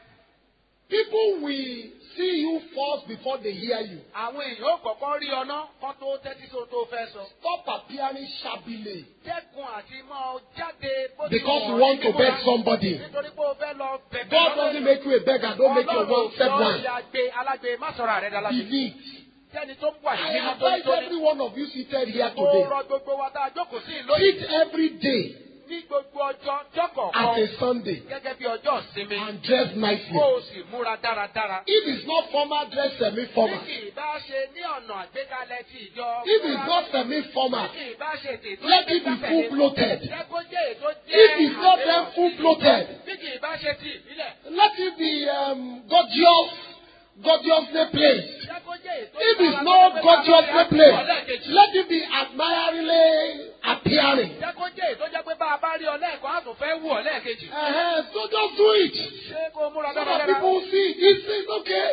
People will see you first before they hear you. Àwọn èèyàn ó kọ́kọ́ rí ọ ná kán tó tẹ́tí sí ohun tó fẹ́ sọ. Stop appearing shabbily Dẹ́kun àti mọ́ jáde bó ti because you wọ̀n want to nínú beg wa. somebody. Nítorí pé o fẹ́ lọ bẹ̀bẹ̀ God doesn't make you a beggar. Don't make your one step Ọlọ́run one. ò alágbe alágbe má sọ̀rọ̀ àrẹ dálágbe. Be neat. Sẹ́ni tó wà ní I mímọ́ tó advise tó every ní. one of you seated here Mo today. rọ gbogbo wa tá a jókòó sí ìlú Treat every day ní gbogbo ọjọ́ jọ́kọ̀ as kan a Sunday gẹ́gẹ́ bí ọjọ́ ìsinmi. and dress nicely. Kó o sì múra dáradára. If it's not formal, dress Bí semi-formal. kì í bá ṣe ní ọ̀nà àgbékalẹ̀ ti ìjọ. If it's not semi-formal, Bí kì í bá ṣe tètò let it be full-bloated. Jẹ́ kó jẹ́ ètò jẹ́ If it's not then full-bloated, Bí kì í bá ṣe ti ìbílẹ̀. let it be um, gorgeous, gorgeously placed. Jẹ́ kó jẹ́ ètò If it's not gorgeously placed, let it be admiringly appearing. Jẹ́ kó jẹ́ ètò jẹ́ pé bá a bá rí ọ lẹ́ẹ̀kan á tún fẹ́ wù ọ lẹ́ẹ̀kejì. Uh-huh. So just do it. Ṣé kó múra So that dáradára? people will see. It's, it's okay.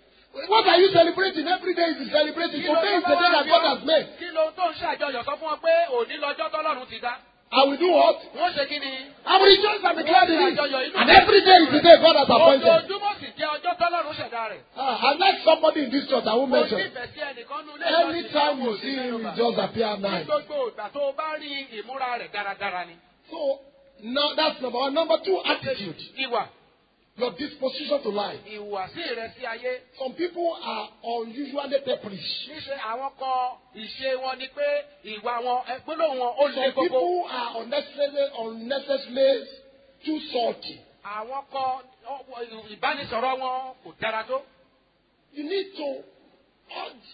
What are you celebrating? Every day is celebrating. Today is the day that God has made. Kí ló tó ń ṣàjọyọ̀ sọ fún ọ pé òní lọ́jọ́ tọ́lọ́run ti dá? I will do what? Wọ́n ṣe kí ni? I will rejoice and be glad in it. And every day is the day God has appointed. Ojoojúmọ́ sì jẹ́ ọjọ́ tọ́lọ́run ṣẹ̀dá rẹ̀. Uh, unless somebody in this church, I won't Mo mention. nífẹ̀ẹ́ sí ẹnìkan nú ilé Anytime you see him, he just appear Ní nice. gbogbo ìgbà tó o bá rí ìmúra rẹ̀ dáradára ni. So, now that's number one. Number two, attitude. Ìwà. Your disposition to life. Ìhùwàsí rẹ̀ sí ayé. Some people are unusually pepperish. Níṣe àwọn kan ìṣe wọn ni pé ìwà wọn ẹgbẹ́lò wọn ó le Some gbogbo. people are unnecessarily, unnecessarily too salty. Àwọn kan ọ- ìbánisọ̀rọ̀ wọn kò dára tó. You need to urge.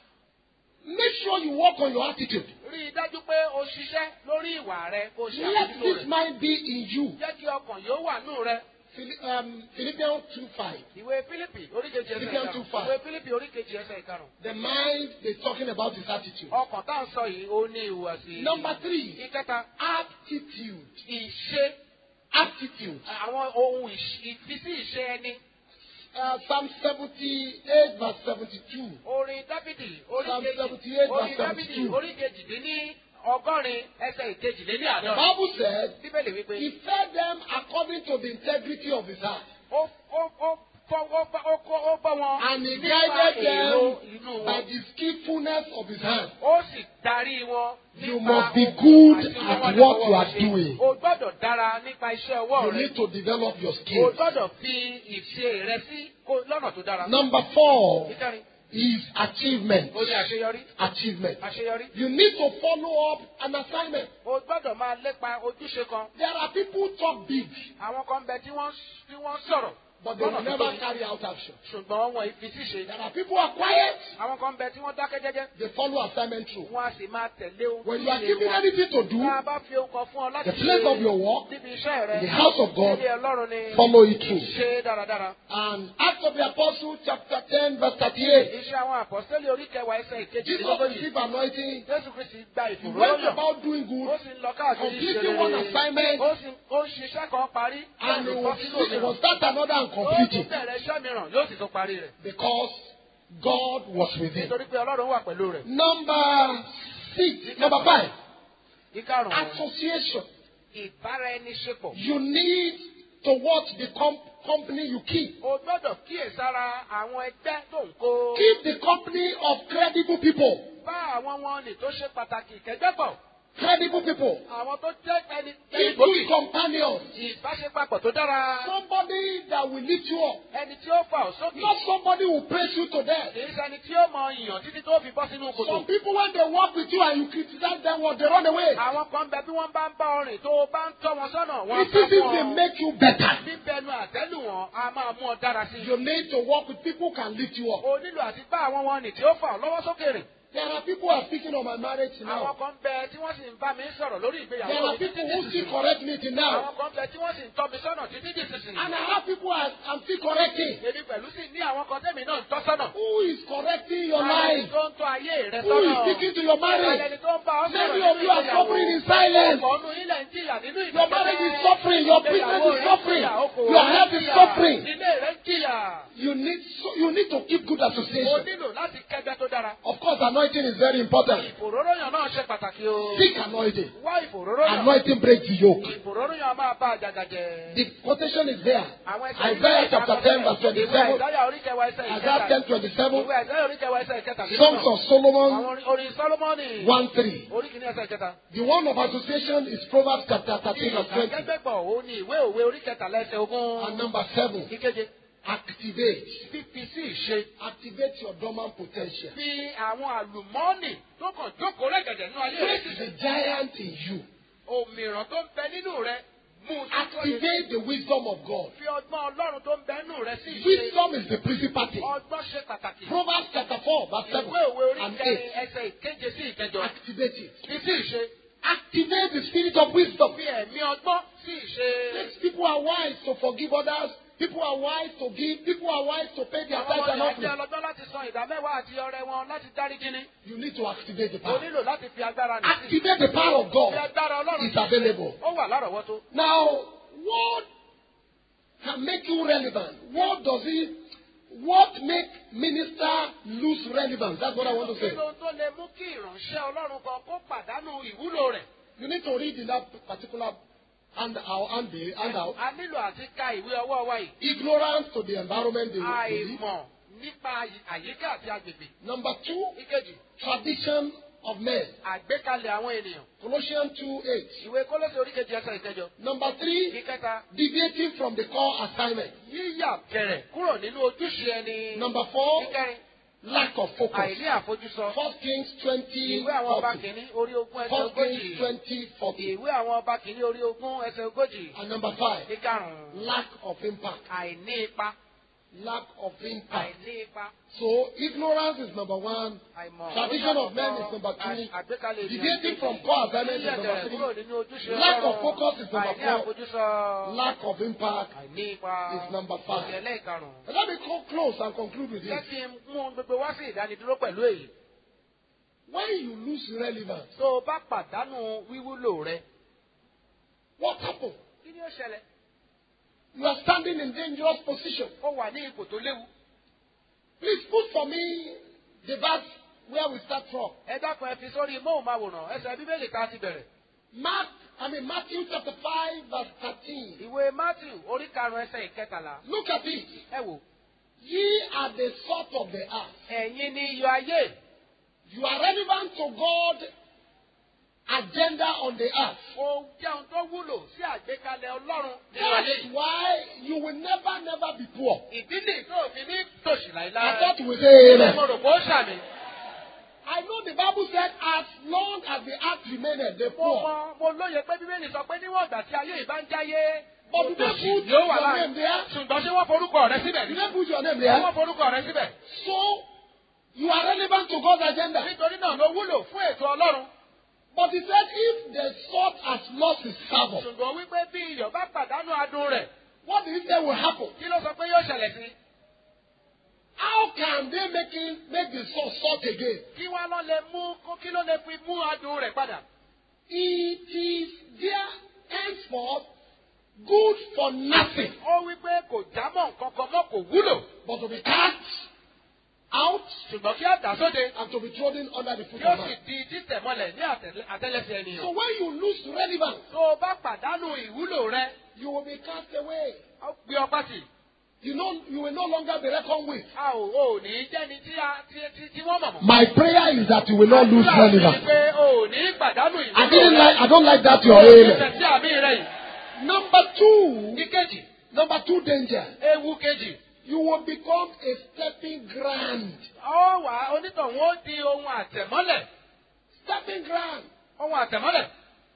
Make sure you work on your attitude. Rí i dájú pé o ṣiṣẹ́ lórí ìwà rẹ kó o ṣe Let àbójútó this rẹ̀. mind be in you. Jẹ́ kí ọkàn yóò wà nù rẹ. Phili- um, Philippians two five. Ìwé Fílípì oríkejì ẹsẹ̀ Philippians two ìkarùn-ún. five. Ìwé Fílípì oríkejì ẹsẹ̀ ìkarùn-ún. The mind, they're talking about his attitude. Ọkàn tá à ń sọ yìí ó ní ìhùwàsí. Number three, Ìkẹta, attitude. ìṣe Attitude. àwọn ohun ìṣ- ìfisí ìṣe ẹni. Uh, Psalm seventy-eight, verse seventy-two. Orin Dábìdì Psalm oríkejì seventy-eight, orin verse Dábìdì seventy-two. oríkejì dín ní ọgọ́rin ẹsẹ̀ ìkejì lé ní The àádọ́rin. Bible said, Bíbélì wípé he fed them according to the integrity of his heart. ó ó ó fọ- ó bá ó kó ó bá wọn And he nípa guided èrò them inú by wọn. the skillfulness of his hand. Ó sì darí wọn You nípa must be ohun good àti at ohun what àti you are ọwọ́ ṣe. doing. O gbọ́dọ̀ dára nípa iṣẹ́ ọwọ́ You rẹ. need to develop your O skills. gbọ́dọ̀ fi ìṣe rẹ sí kó- lọ́nà tó dára. Number four, Ìkẹrin, is achievement. Ó ní àṣeyọrí. Achievement. Àṣeyọrí. You need to follow up an assignment. O gbọ́dọ̀ máa lépa ojúṣe kan. There are people who talk big. Àwọn kan bẹ tí wọ́n tí wọ́n sọ̀rọ̀. But they will never carry out action. Ṣùgbọ́n wọn ìfi síṣe. There are people who are quiet. Àwọn kan bẹ tí wọ́n dákẹ́ jẹ́jẹ́. They follow assignment through. Wọ́n á sì máa tẹ̀lé ohun When you are given anything to do, Tá a bá fi ohun kan fún ọ láti the place of your work, níbi iṣẹ́ rẹ. in the house of God, Ilé Ọlọ́run ni. follow it through. Ṣe dáradára. And Acts of the Apostle, chapter ten, verse thirty-eight. Iṣẹ́ àwọn àpọ́sítélì orí kẹwàá ẹsẹ̀ Jesus ìkejì. received anointing. Jésù Kristi gba He went ìfòròyàn. about doing Ó good, sì ń lọ káàkiri completing one assignment, Ó sì ó ń ṣiṣẹ́ kan parí. and he Yóò will, sì bọ́ sínú he will òmíràn. start another and Ó complete tún it. bẹ̀rẹ̀ iṣẹ́ mìíràn yóò sì tún parí rẹ̀. Because God was with him. Nítorí pé Ọlọ́run wà pẹ̀lú rẹ̀. Number six, number five, Ìkarùn-ún. association. Ìbáraẹniṣepọ̀. You need to watch the com- company you keep. O gbọ́dọ̀ kíyèsára àwọn ẹgbẹ́ tó ń kó. Keep the company of credible people. Bá àwọn wọn nì tó ṣe pàtàkì kẹgbẹ́pọ̀. Credible people. Àwọn tó jẹ́ ẹni Keep good companions. ìbáṣepapọ̀ tó dára. Somebody that will lift you up. Ẹni tí ó fà ọ́ sókè. Not somebody who will praise you to death. Kì í ṣẹni tí ó mọ ìyàn títí tó fi bọ́ sínú kòtò. Some people, when they walk with you and you criticize them, what they run away. Àwọn kan bẹ bí wọ́n bá ń bá ọ rìn tó o bá ń tọ́ wọn sọ́nà. Wọ́n á sọ Criticism fún they ọ. make you better. Bíbẹnu àtẹ́lù wọn a máa mú ọ dára sí i. You need to walk with people who can lift you up. O nílò àti bá àwọn wọn nì tí ó fà ọ́ lọ́wọ́ sókè rìn. There are people who are speaking on my marriage Àwọn now. kan bẹ tí wọ́n sì ń bá mi sọ̀rọ̀ lórí There ìgbéyàwó are mi people títí who still correct me till now. Àwọn kan bẹ tí wọ́n sì ń tọ́ mi sọ́nà títí dìsinsìnyí. And I have people I, I'm still correcting. Èmi pẹ̀lú sì ní àwọn kan tẹ́mi náà ń tọ́ sọ́nà. Who is correcting your Àwọn ẹni life? tó ń tọ́ ayé rẹ Who is sọ́nà. speaking to your Àwọn marriage? ẹni tó ń bá ọ sọ̀rọ̀ Many nínú of you are ìgbéyàwó. suffering in silence. Ọ̀pọ̀ ọdún ilẹ̀ ń jìyà nínú ìgbéyàwó. Your marriage is suffering. Your business is suffering. Your health is suffering. Ilé rẹ ń jìyà. You need so, you need to keep good O association. nílò láti kẹ́gbẹ́ tó dára. Of course, anointing is very important. Ìfòróróyàn náà ṣe pàtàkì o. Seek anointing. Wá ìfòróróyàn. Anointing breaks the yoke. Ìfòróróyàn máa bá àjàgà jẹ. The quotation is there. Àwọn ẹsẹ̀ Isaiah chapter ten verse Ìwé twenty-seven. Àìsáyà orí kẹwàá ẹsẹ̀ Isaiah ìkẹta. ten twenty-seven. Ìwé Àìsáyà orí kẹwàá ẹsẹ̀ ìkẹta. Songs of Solomon Àwọn orin- orin Sólómọ́nì. one three. Orí kìíní ẹsẹ̀ ìkẹta. The one of association is Proverbs chapter thirteen verse twenty. Ìkẹ́gbẹ́pọ̀ ó ní ìwé òwe orí kẹtàlá ẹsẹ̀ ogún. And number seven, Ìkeje. activate. Fífi sí ìṣe. Activate your dormant potential. Fi àwọn àlùmọ́ọ́nì tó kàn jókòó rẹ̀gẹ̀dẹ̀ nínú ayé rẹ̀ Break sísè. the giant in you. Òmìrán tó ń bẹ nínú rẹ̀ mú un sí ìtọ́jú. Activate the wisdom of God. Fi ọgbọ́n Ọlọ́run tó ń bẹ nínú rẹ̀ sí ìṣe. Wisdom is the principality. Ọgbọ́n ṣe pàtàkì. Proverbs chapter four verse seven Ìwé òwe orí and kẹrin eight. ẹsẹ̀ ìkeje sí ìkẹjọ. Activate it. Fi sí ìṣe. Activate the spirit of wisdom. Fi ẹ̀mí ọgbọ́n sí ìṣe. Makes people are wise to forgive others. People are wise to give. People are wise to pay their Àwọn tithes ọmọ and ìyá jẹ́ offering. ọlọ́gbọ́n láti san ìdá mẹ́wàá àti ọrẹ wọn láti dárí kíní. You need to activate the O power. nílò láti fi agbára nì sí. Activate the power of Fi God. agbára Ọlọ́run It's available. Ó wà lárọ̀ọ́wọ́tó. Now, what can make you relevant? What does it? What make minister lose relevance? That's what I want to Kí say. ló tó lè mú kí ìránṣẹ́ Ọlọ́run kan kó pàdánù ìwúlò rẹ̀? You need to read in that particular and our and the and our A nílò àti ka ìwé ọwọ́ wa yìí. ignorance to the environment they live. Àìmọ̀ nípa àyíká àti agbègbè. Number two, Ìkejì, tradition of men. àgbékalẹ̀ àwọn ènìyàn. Colossians two eight. Ìwé Kólósè oríkejì ẹsẹ̀ ìkẹjọ. Number three, Ìkẹta, deviating from the core assignment. yíyà bẹ̀rẹ̀ kúrò nínú ojúṣe ẹni. Number four, Ìkẹrin, lack of focus. àìní àfojúsọ. First Kings twenty Ìwé àwọn ọba forty. kìíní orí ogún ẹsẹ̀ First Kings ogójì. twenty forty. Ìwé àwọn ọba kìíní orí ogún ẹsẹ̀ ogójì. And number five, Ìkarùn-ún, lack of impact. àìní ipa. Lack of impact. Àìní ipa. So ignorance is number one. Àìmọ̀. Tradition of men is number two. Àgbékalẹ̀ ènìyàn. Deviating from core assignment is Yíyà number bẹ̀rẹ̀ kúrò three. nínú ojúṣe Lack of Ọlọ́run. focus is number Àìní four. àfojúsọ. Lack of impact Àìní ipa. is number five. Ìṣẹ̀lẹ̀ ìkarùn-ún. But let me come close and conclude with Jẹ́ this. kí n mú ohun gbogbo wá sí ìdánidúró pẹ̀lú èyí. When you lose relevance, Tó o bá pàdánù wíwúlò rẹ, what happens? kí ni ó ṣẹlẹ̀? You are standing in dangerous position. Ó wà ní ipò tó léwu. Please put for me the verse where we start from. Ẹ dákun ẹ fi sórí móhùnmáwòrán ẹsẹ̀ Bíbélì tá a ti bẹ̀rẹ̀. Mark, I mean Matthew chapter five verse thirteen. Ìwé Matthew orí karùn-ún ẹsẹ̀ ìkẹtàlá. Look at it. Ẹ wò. Ye are the salt of the earth. Ẹ̀yin ni iyọ̀ ayé. You are relevant to God agenda on the earth. Ó jẹ́ ohun tó wúlò sí àgbékalẹ̀ Ọlọ́run nínú ayé That's yìí. why you will never, never be poor. Ìdí nìyí tó fi ní tòṣì I láìláì. thought we say amen. Mo rò pé ó ṣàmì. I know the Bible said, as long as the earth remained, the Mo poor. mọ mo lóye pé Bíbélì sọ pé níwọ̀n ìgbà tí ayé yìí bá ń jáyé. But did they Òṣì put yóò wà your láàyè. name there? Ṣùgbọ́n ṣé wọ́n forúkọ rẹ síbẹ̀? Did they put your name Ṣé there? wọ́n forúkọ rẹ síbẹ̀? So, you are relevant to God's agenda. Nítorí náà ló wúlò fún ètò Ọlọ́run. But he said, if the salt has lost its savour, Ṣùgbọ́n wípé bí iyọ̀ bá pàdánù adùn rẹ̀, what did he say will happen? kí ló sọ pé yóò ṣẹlẹ̀ sí? How can they make it, make the salt salt again? Kí wá lọ lè mú kí ló lè fi mú adùn rẹ̀ padà? It is there henceforth good for nothing, Ó wípé kò jámọ́ nǹkan kan mọ́ kò wúlò. but to be cast out Ṣùgbọ́n kí á dà sóde. and to be trodden under the foot Yóò of sì man. di títẹ̀ mọ́lẹ̀ ní àtẹ̀lé- àtẹ́lẹsẹ̀ So ènìyàn. when you lose relevance, Tó o bá pàdánù ìwúlò rẹ, you will be cast away. ó gbé ọ pàtì. You know, you will no longer be reckoned with. A ò ò ní jẹ́ni tí a tí tí tí wọ́n mọ̀ mọ́. My prayer is that you will not lose Àdúrà mi ni relevance. pé o ò ní pàdánù ìwúlò I didn't rẹ. like. I don't like that. Your O ò ní amen. tẹ̀sí àmì rẹ yìí. Number two. Ìkejì, Number two danger. ewu kejì. You will become a stepping ground. Ó wà onítọ̀hún ó di ohun àtẹ̀mọ́lẹ̀. Stepping ground. Ohun àtẹ̀mọ́lẹ̀.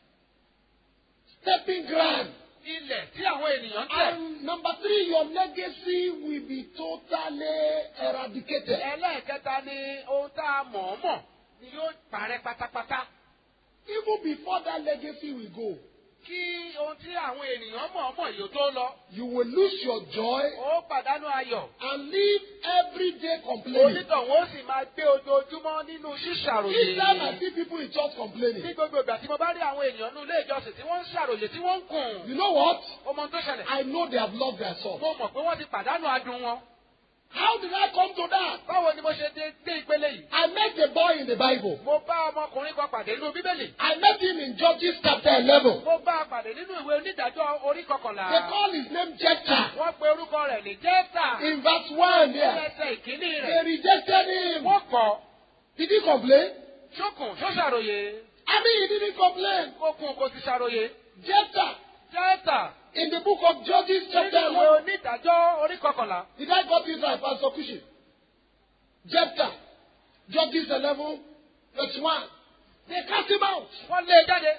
Stepping ground. Ilẹ̀ tí àwọn ènìyàn tẹ̀. And number three, your legacy will be totally eradicated. Ẹlẹ́ẹ̀kẹta ni ohun tá a mọ̀ ọ́ mọ̀ ni yóò parẹ́ pátápátá. Even before that legacy will go, Kí ohun tí àwọn ènìyàn mọ̀ ọ́ mọ̀ yóò tó lọ. you will lose your joy Ó pàdánù ayọ̀. and live every day complaining. Onítọ̀hún ó sì máa gbé ojoojúmọ́ nínú ṣíṣàròyé. Each time I see people in church Ní complaining, gbogbo ìgbà tí mo bá rí àwọn ènìyàn ní ilé ìjọsìn tí wọ́n ń ṣàròyé tí wọ́n ń kùn. you know what? Ó mọ ohun tó ṣẹlẹ̀. I know they have lost their soul. Mo mọ̀ pé wọ́n ti pàdánù adùn wọn. How did I come to that? Báwo ni mo ṣe dé dé ìpele yìí? I met a boy in the Bible. Mo bá ọmọkùnrin kan pàdé nínú Bíbélì. I met him in Judges chapter eleven. Mo bá a pàdé nínú ìwé onídàájọ́ orí kọkànlá. They call his name Jephthah. Wọ́n pe orúkọ rẹ̀ ní Jẹ́fà. In verse one there, Ẹsẹ̀ ìkíní they rẹ̀. rejected him. Wọ́n kọ̀. Did he complain? Ṣókùn ṣó ṣàròyé. I mean, he didn't complain. Kó kùn kó ti ṣàròyé. Jephthah, Jẹ́fà. in the book of Judges Nínú chapter ìwé eleven. onídàájọ́ orí kọkànlá. Did I got it right, Pastor Kushi? Jephthah, Judges eleven, verse one. They cast him out. Wọ́n lé e jáde.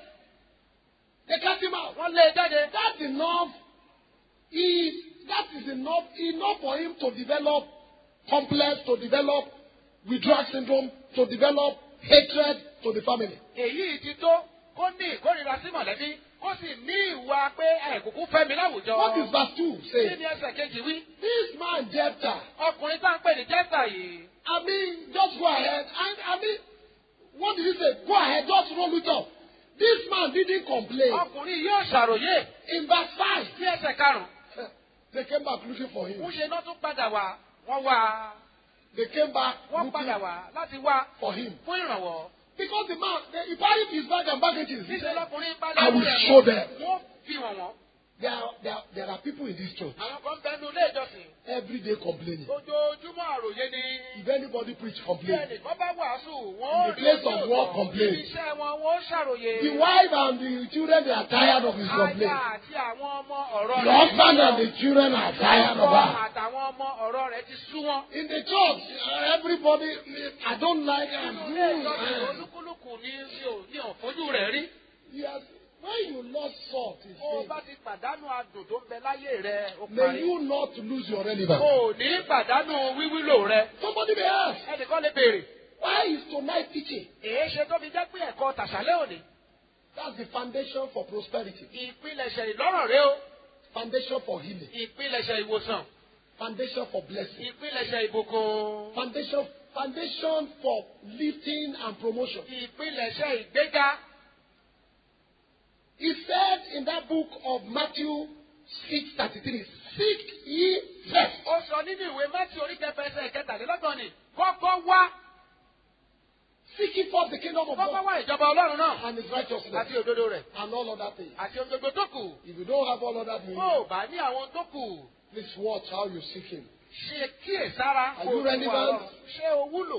They cast him out. Wọ́n lé e jáde. That's enough. Is that is enough enough for him to develop complex, to develop withdrawal syndrome, to develop hatred to the family. Èyí ti tó kó ní ìkórìíra sí mọ̀lẹ́bí kó sì ní ìwà pé ẹ̀kúkú fẹ́ mi láwùjọ. What is verse two Kí saying? ni ẹsẹ̀ kejì wí? This man Jephthah, Ọkùnrin tá à ń pè ní Jẹ́fà yìí. I mean, just go ahead. I, I mean, what did he say? Go ahead, just roll it up. This man didn't complain. Ọkùnrin yóò ṣàròyé In verse five, sí ẹsẹ̀ karùn-ún. they came back looking for Ń him. ṣe iná tún padà wá. Wọ́n wá. They came back Wọ́n padà looking wá láti wá for him. fún ìrànwọ́. Because the man, they, he carried his bag and baggages. He Níṣẹ́ said, lọ́kùnrin bá I will lẹ́nu show rẹ̀ them. wọ́n fi wọ̀n wọ́n. There are, there, are, there are people in this church Àwọn kan bẹnu ilé ìjọsìn. every day complaining. Ojoojúmọ́ àròyé ni. If anybody preach, Bí complain. ẹnìkan bá wàásù, wọ́n In the place of work, complain. Ibi iṣẹ́ wọn, wọ́n ṣàròyé. The wife and the children, they are tired of his complaint. Aya àti àwọn ọmọ ọ̀rọ̀ The husband and the children are tired of Ọkọ her. àtàwọn ọmọ ọ̀rọ̀ rẹ̀ ti sú wọn. In the church, uh, everybody, I don't like him. Nínú ilé ìjọsìn olúkúlùkù ní ní ò- ní òfojú rẹ̀ rí. Yes. When you lost salt, he Ó said, bá ti pàdánù adùn tó ń bẹ láyé rẹ̀, ó may parí. you not lose your relevance. O ò ní pàdánù wíwúlò rẹ̀. Somebody may ask, Ẹnìkan lè béèrè. why is tonight teaching? Èé ṣe tó fi jẹ́ pé ẹ̀kọ́ tàṣálẹ́ òní. That's the foundation for prosperity, Ìpilẹ̀ṣẹ̀ ìlọ́rọ̀ rẹ o. foundation for healing, Ìpilẹ̀ṣẹ̀ ìwòsàn. foundation for blessing, Ìpilẹ̀ṣẹ̀ ìbùkún. foundation, foundation for lifting and promotion. Ìpilẹ̀ṣẹ̀ ìgbéga. He said in that book of Matthew six thirty-three, seek ye first. Ó sọ nínú ìwé Mátì orí kẹfà ẹsẹ̀ kẹtàlélọ́gbọ̀n ni. Kọ́kọ́ wá. Seek ye first the kingdom of Kọ́kọ́ God wá ìjọba Ọlọ́run náà. and his righteousness Àti òdodo rẹ̀. and all other things. Àti ohun gbogbo tó kù. If you don't have all other things, Ó bá ní àwọn tó kù. please watch how you seek him. Ṣe kíyèsára. Are you relevant? Ṣé o wúlò?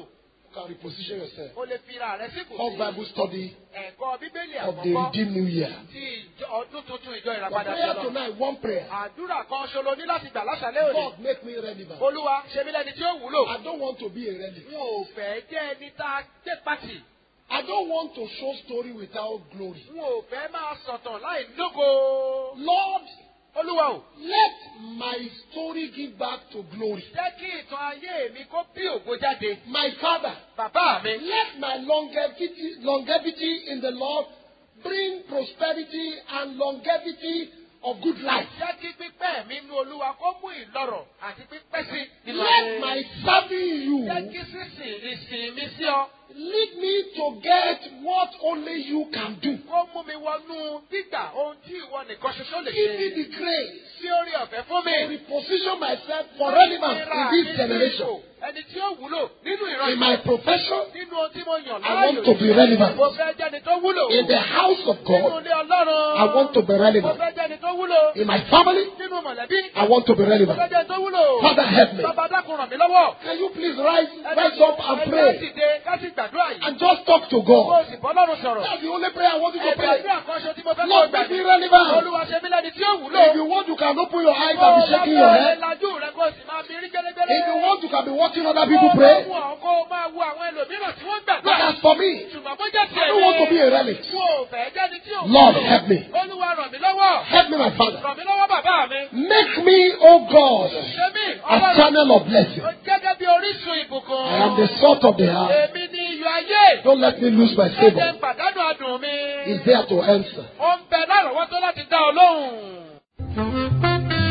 can reposition yourself. O lè fi ra rẹ sípò For Bible study ẹ̀kọ́ Bíbélì of the àkọ́kọ́ redeemed new year. ti ìjọ- ọdún tuntun ìjọ The ìràpadà prayer sọ̀rọ̀. tonight, one prayer. Àdúrà kan ṣolo ní láti gbà láṣálẹ́ òní. God, make me relevant. Olúwa ṣe mí lẹ́ni tí ó wúlò. I don't want to be a relic. N ò fẹ́ jẹ́ ẹni tá a gbé pàtì. I don't want to show story without glory. N ò fẹ́ máa sọ̀tàn láì lógo. Lord, Olúwa o, let my story give back to glory. jẹ́ kí ìtàn ayé mi kó bí ògo jáde. My Father, Bàbá mi, let my longevity, longevity in the Lord bring prosperity and longevity of good life. jẹ́ kí pípẹ́ mi nú Olúwa kó mú ìlọ́rọ̀ àti pípẹ́ sí nínú Let my serving you Jẹ́ kí sísìn ìsìn mi sí ọ. lead me to get what only you can do. Kó mú mi wọnú gbígbà ohun tí ìwọ nìkan ṣoṣo lè Give me ṣe. the grace Sí orí ọ̀fẹ́ fún mi. to reposition myself for relevance in this generation. Ẹni tí ó wúlò nínú ìran In my profession, nínú ohun tí mo yàn I láàyò. want to be relevant. Mo fẹ́ jẹ́ni tó wúlò. In the house of Nínú God, ilé Ọlọ́run. I want to be Mo relevant. fẹ́ jẹ́ni tó wúlò. In my family, Nínú mọ̀lẹ́bí. I want to be Mo fẹ́ relevant. jẹ́ni tó wúlò. Father, help me. Bàbá dákun ràn mí lọ́wọ́. Can you please rise, rise up and Ẹgbẹ́ pray dìde ká sì gbàdúrà yìí. and just talk to Kó God? o sì bọ́ lọ́rùn sọ̀rọ̀. That's the only prayer I want you to Ẹ̀bẹ̀ pray. àdúrà kan ṣo tí mo fẹ́ kó o Lord, gbà make me ní. relevant. Olúwa ṣe mí lẹ́ni tí ó wúlò. If you want, you can open your eyes and be shaking your head. Lajú rẹ kó o sì máa fi rí gẹ́gẹ́rẹ́. If you want, you can be watching other people pray. Kó o kó o máa wo àwọn ẹlòmíràn tí wọ́n gbàdúrà. But as for me, Ṣùgbọ́n bó jẹ́ tiẹ̀ I don't want to be a relic. Mo ò fẹ́ jẹ́ni tí ò Lord, help me. Olúwa ràn mí lọ́wọ́. Help me, my Father. Ràn mí lọ́wọ́ bàbá mi. Make me, oh God, Ṣé mi a Ọlọ́run channel of blessing. gẹ́gẹ́ bí orísun ìbùkún. I am the salt of the earth. Èmi ni iyọ̀ ayé. Don't let me lose my Ẹ̀jẹ̀ favor. pàdánù adùn mi. He's there to answer. Ó ń bẹ lárọ̀ọ́wọ́tó láti dá ọ lóhùn.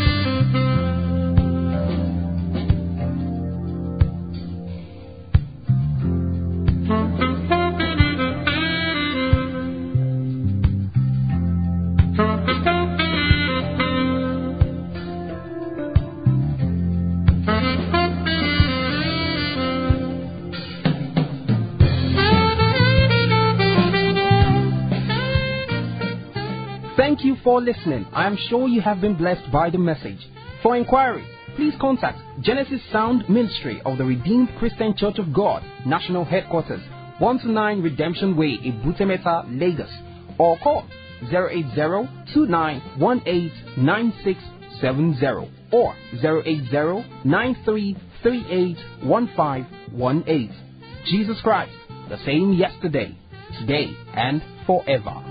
Thank you for listening. I am sure you have been blessed by the message. For inquiry, please contact Genesis Sound Ministry of the Redeemed Christian Church of God, National Headquarters, one two nine Redemption Way, Ibutemeta, Lagos, or call zero eight zero, two nine one eight, nine six seven zero or zero eight zero, nine three three eight, one five one eight. Jesus Christ, the same yesterday, today, and forever.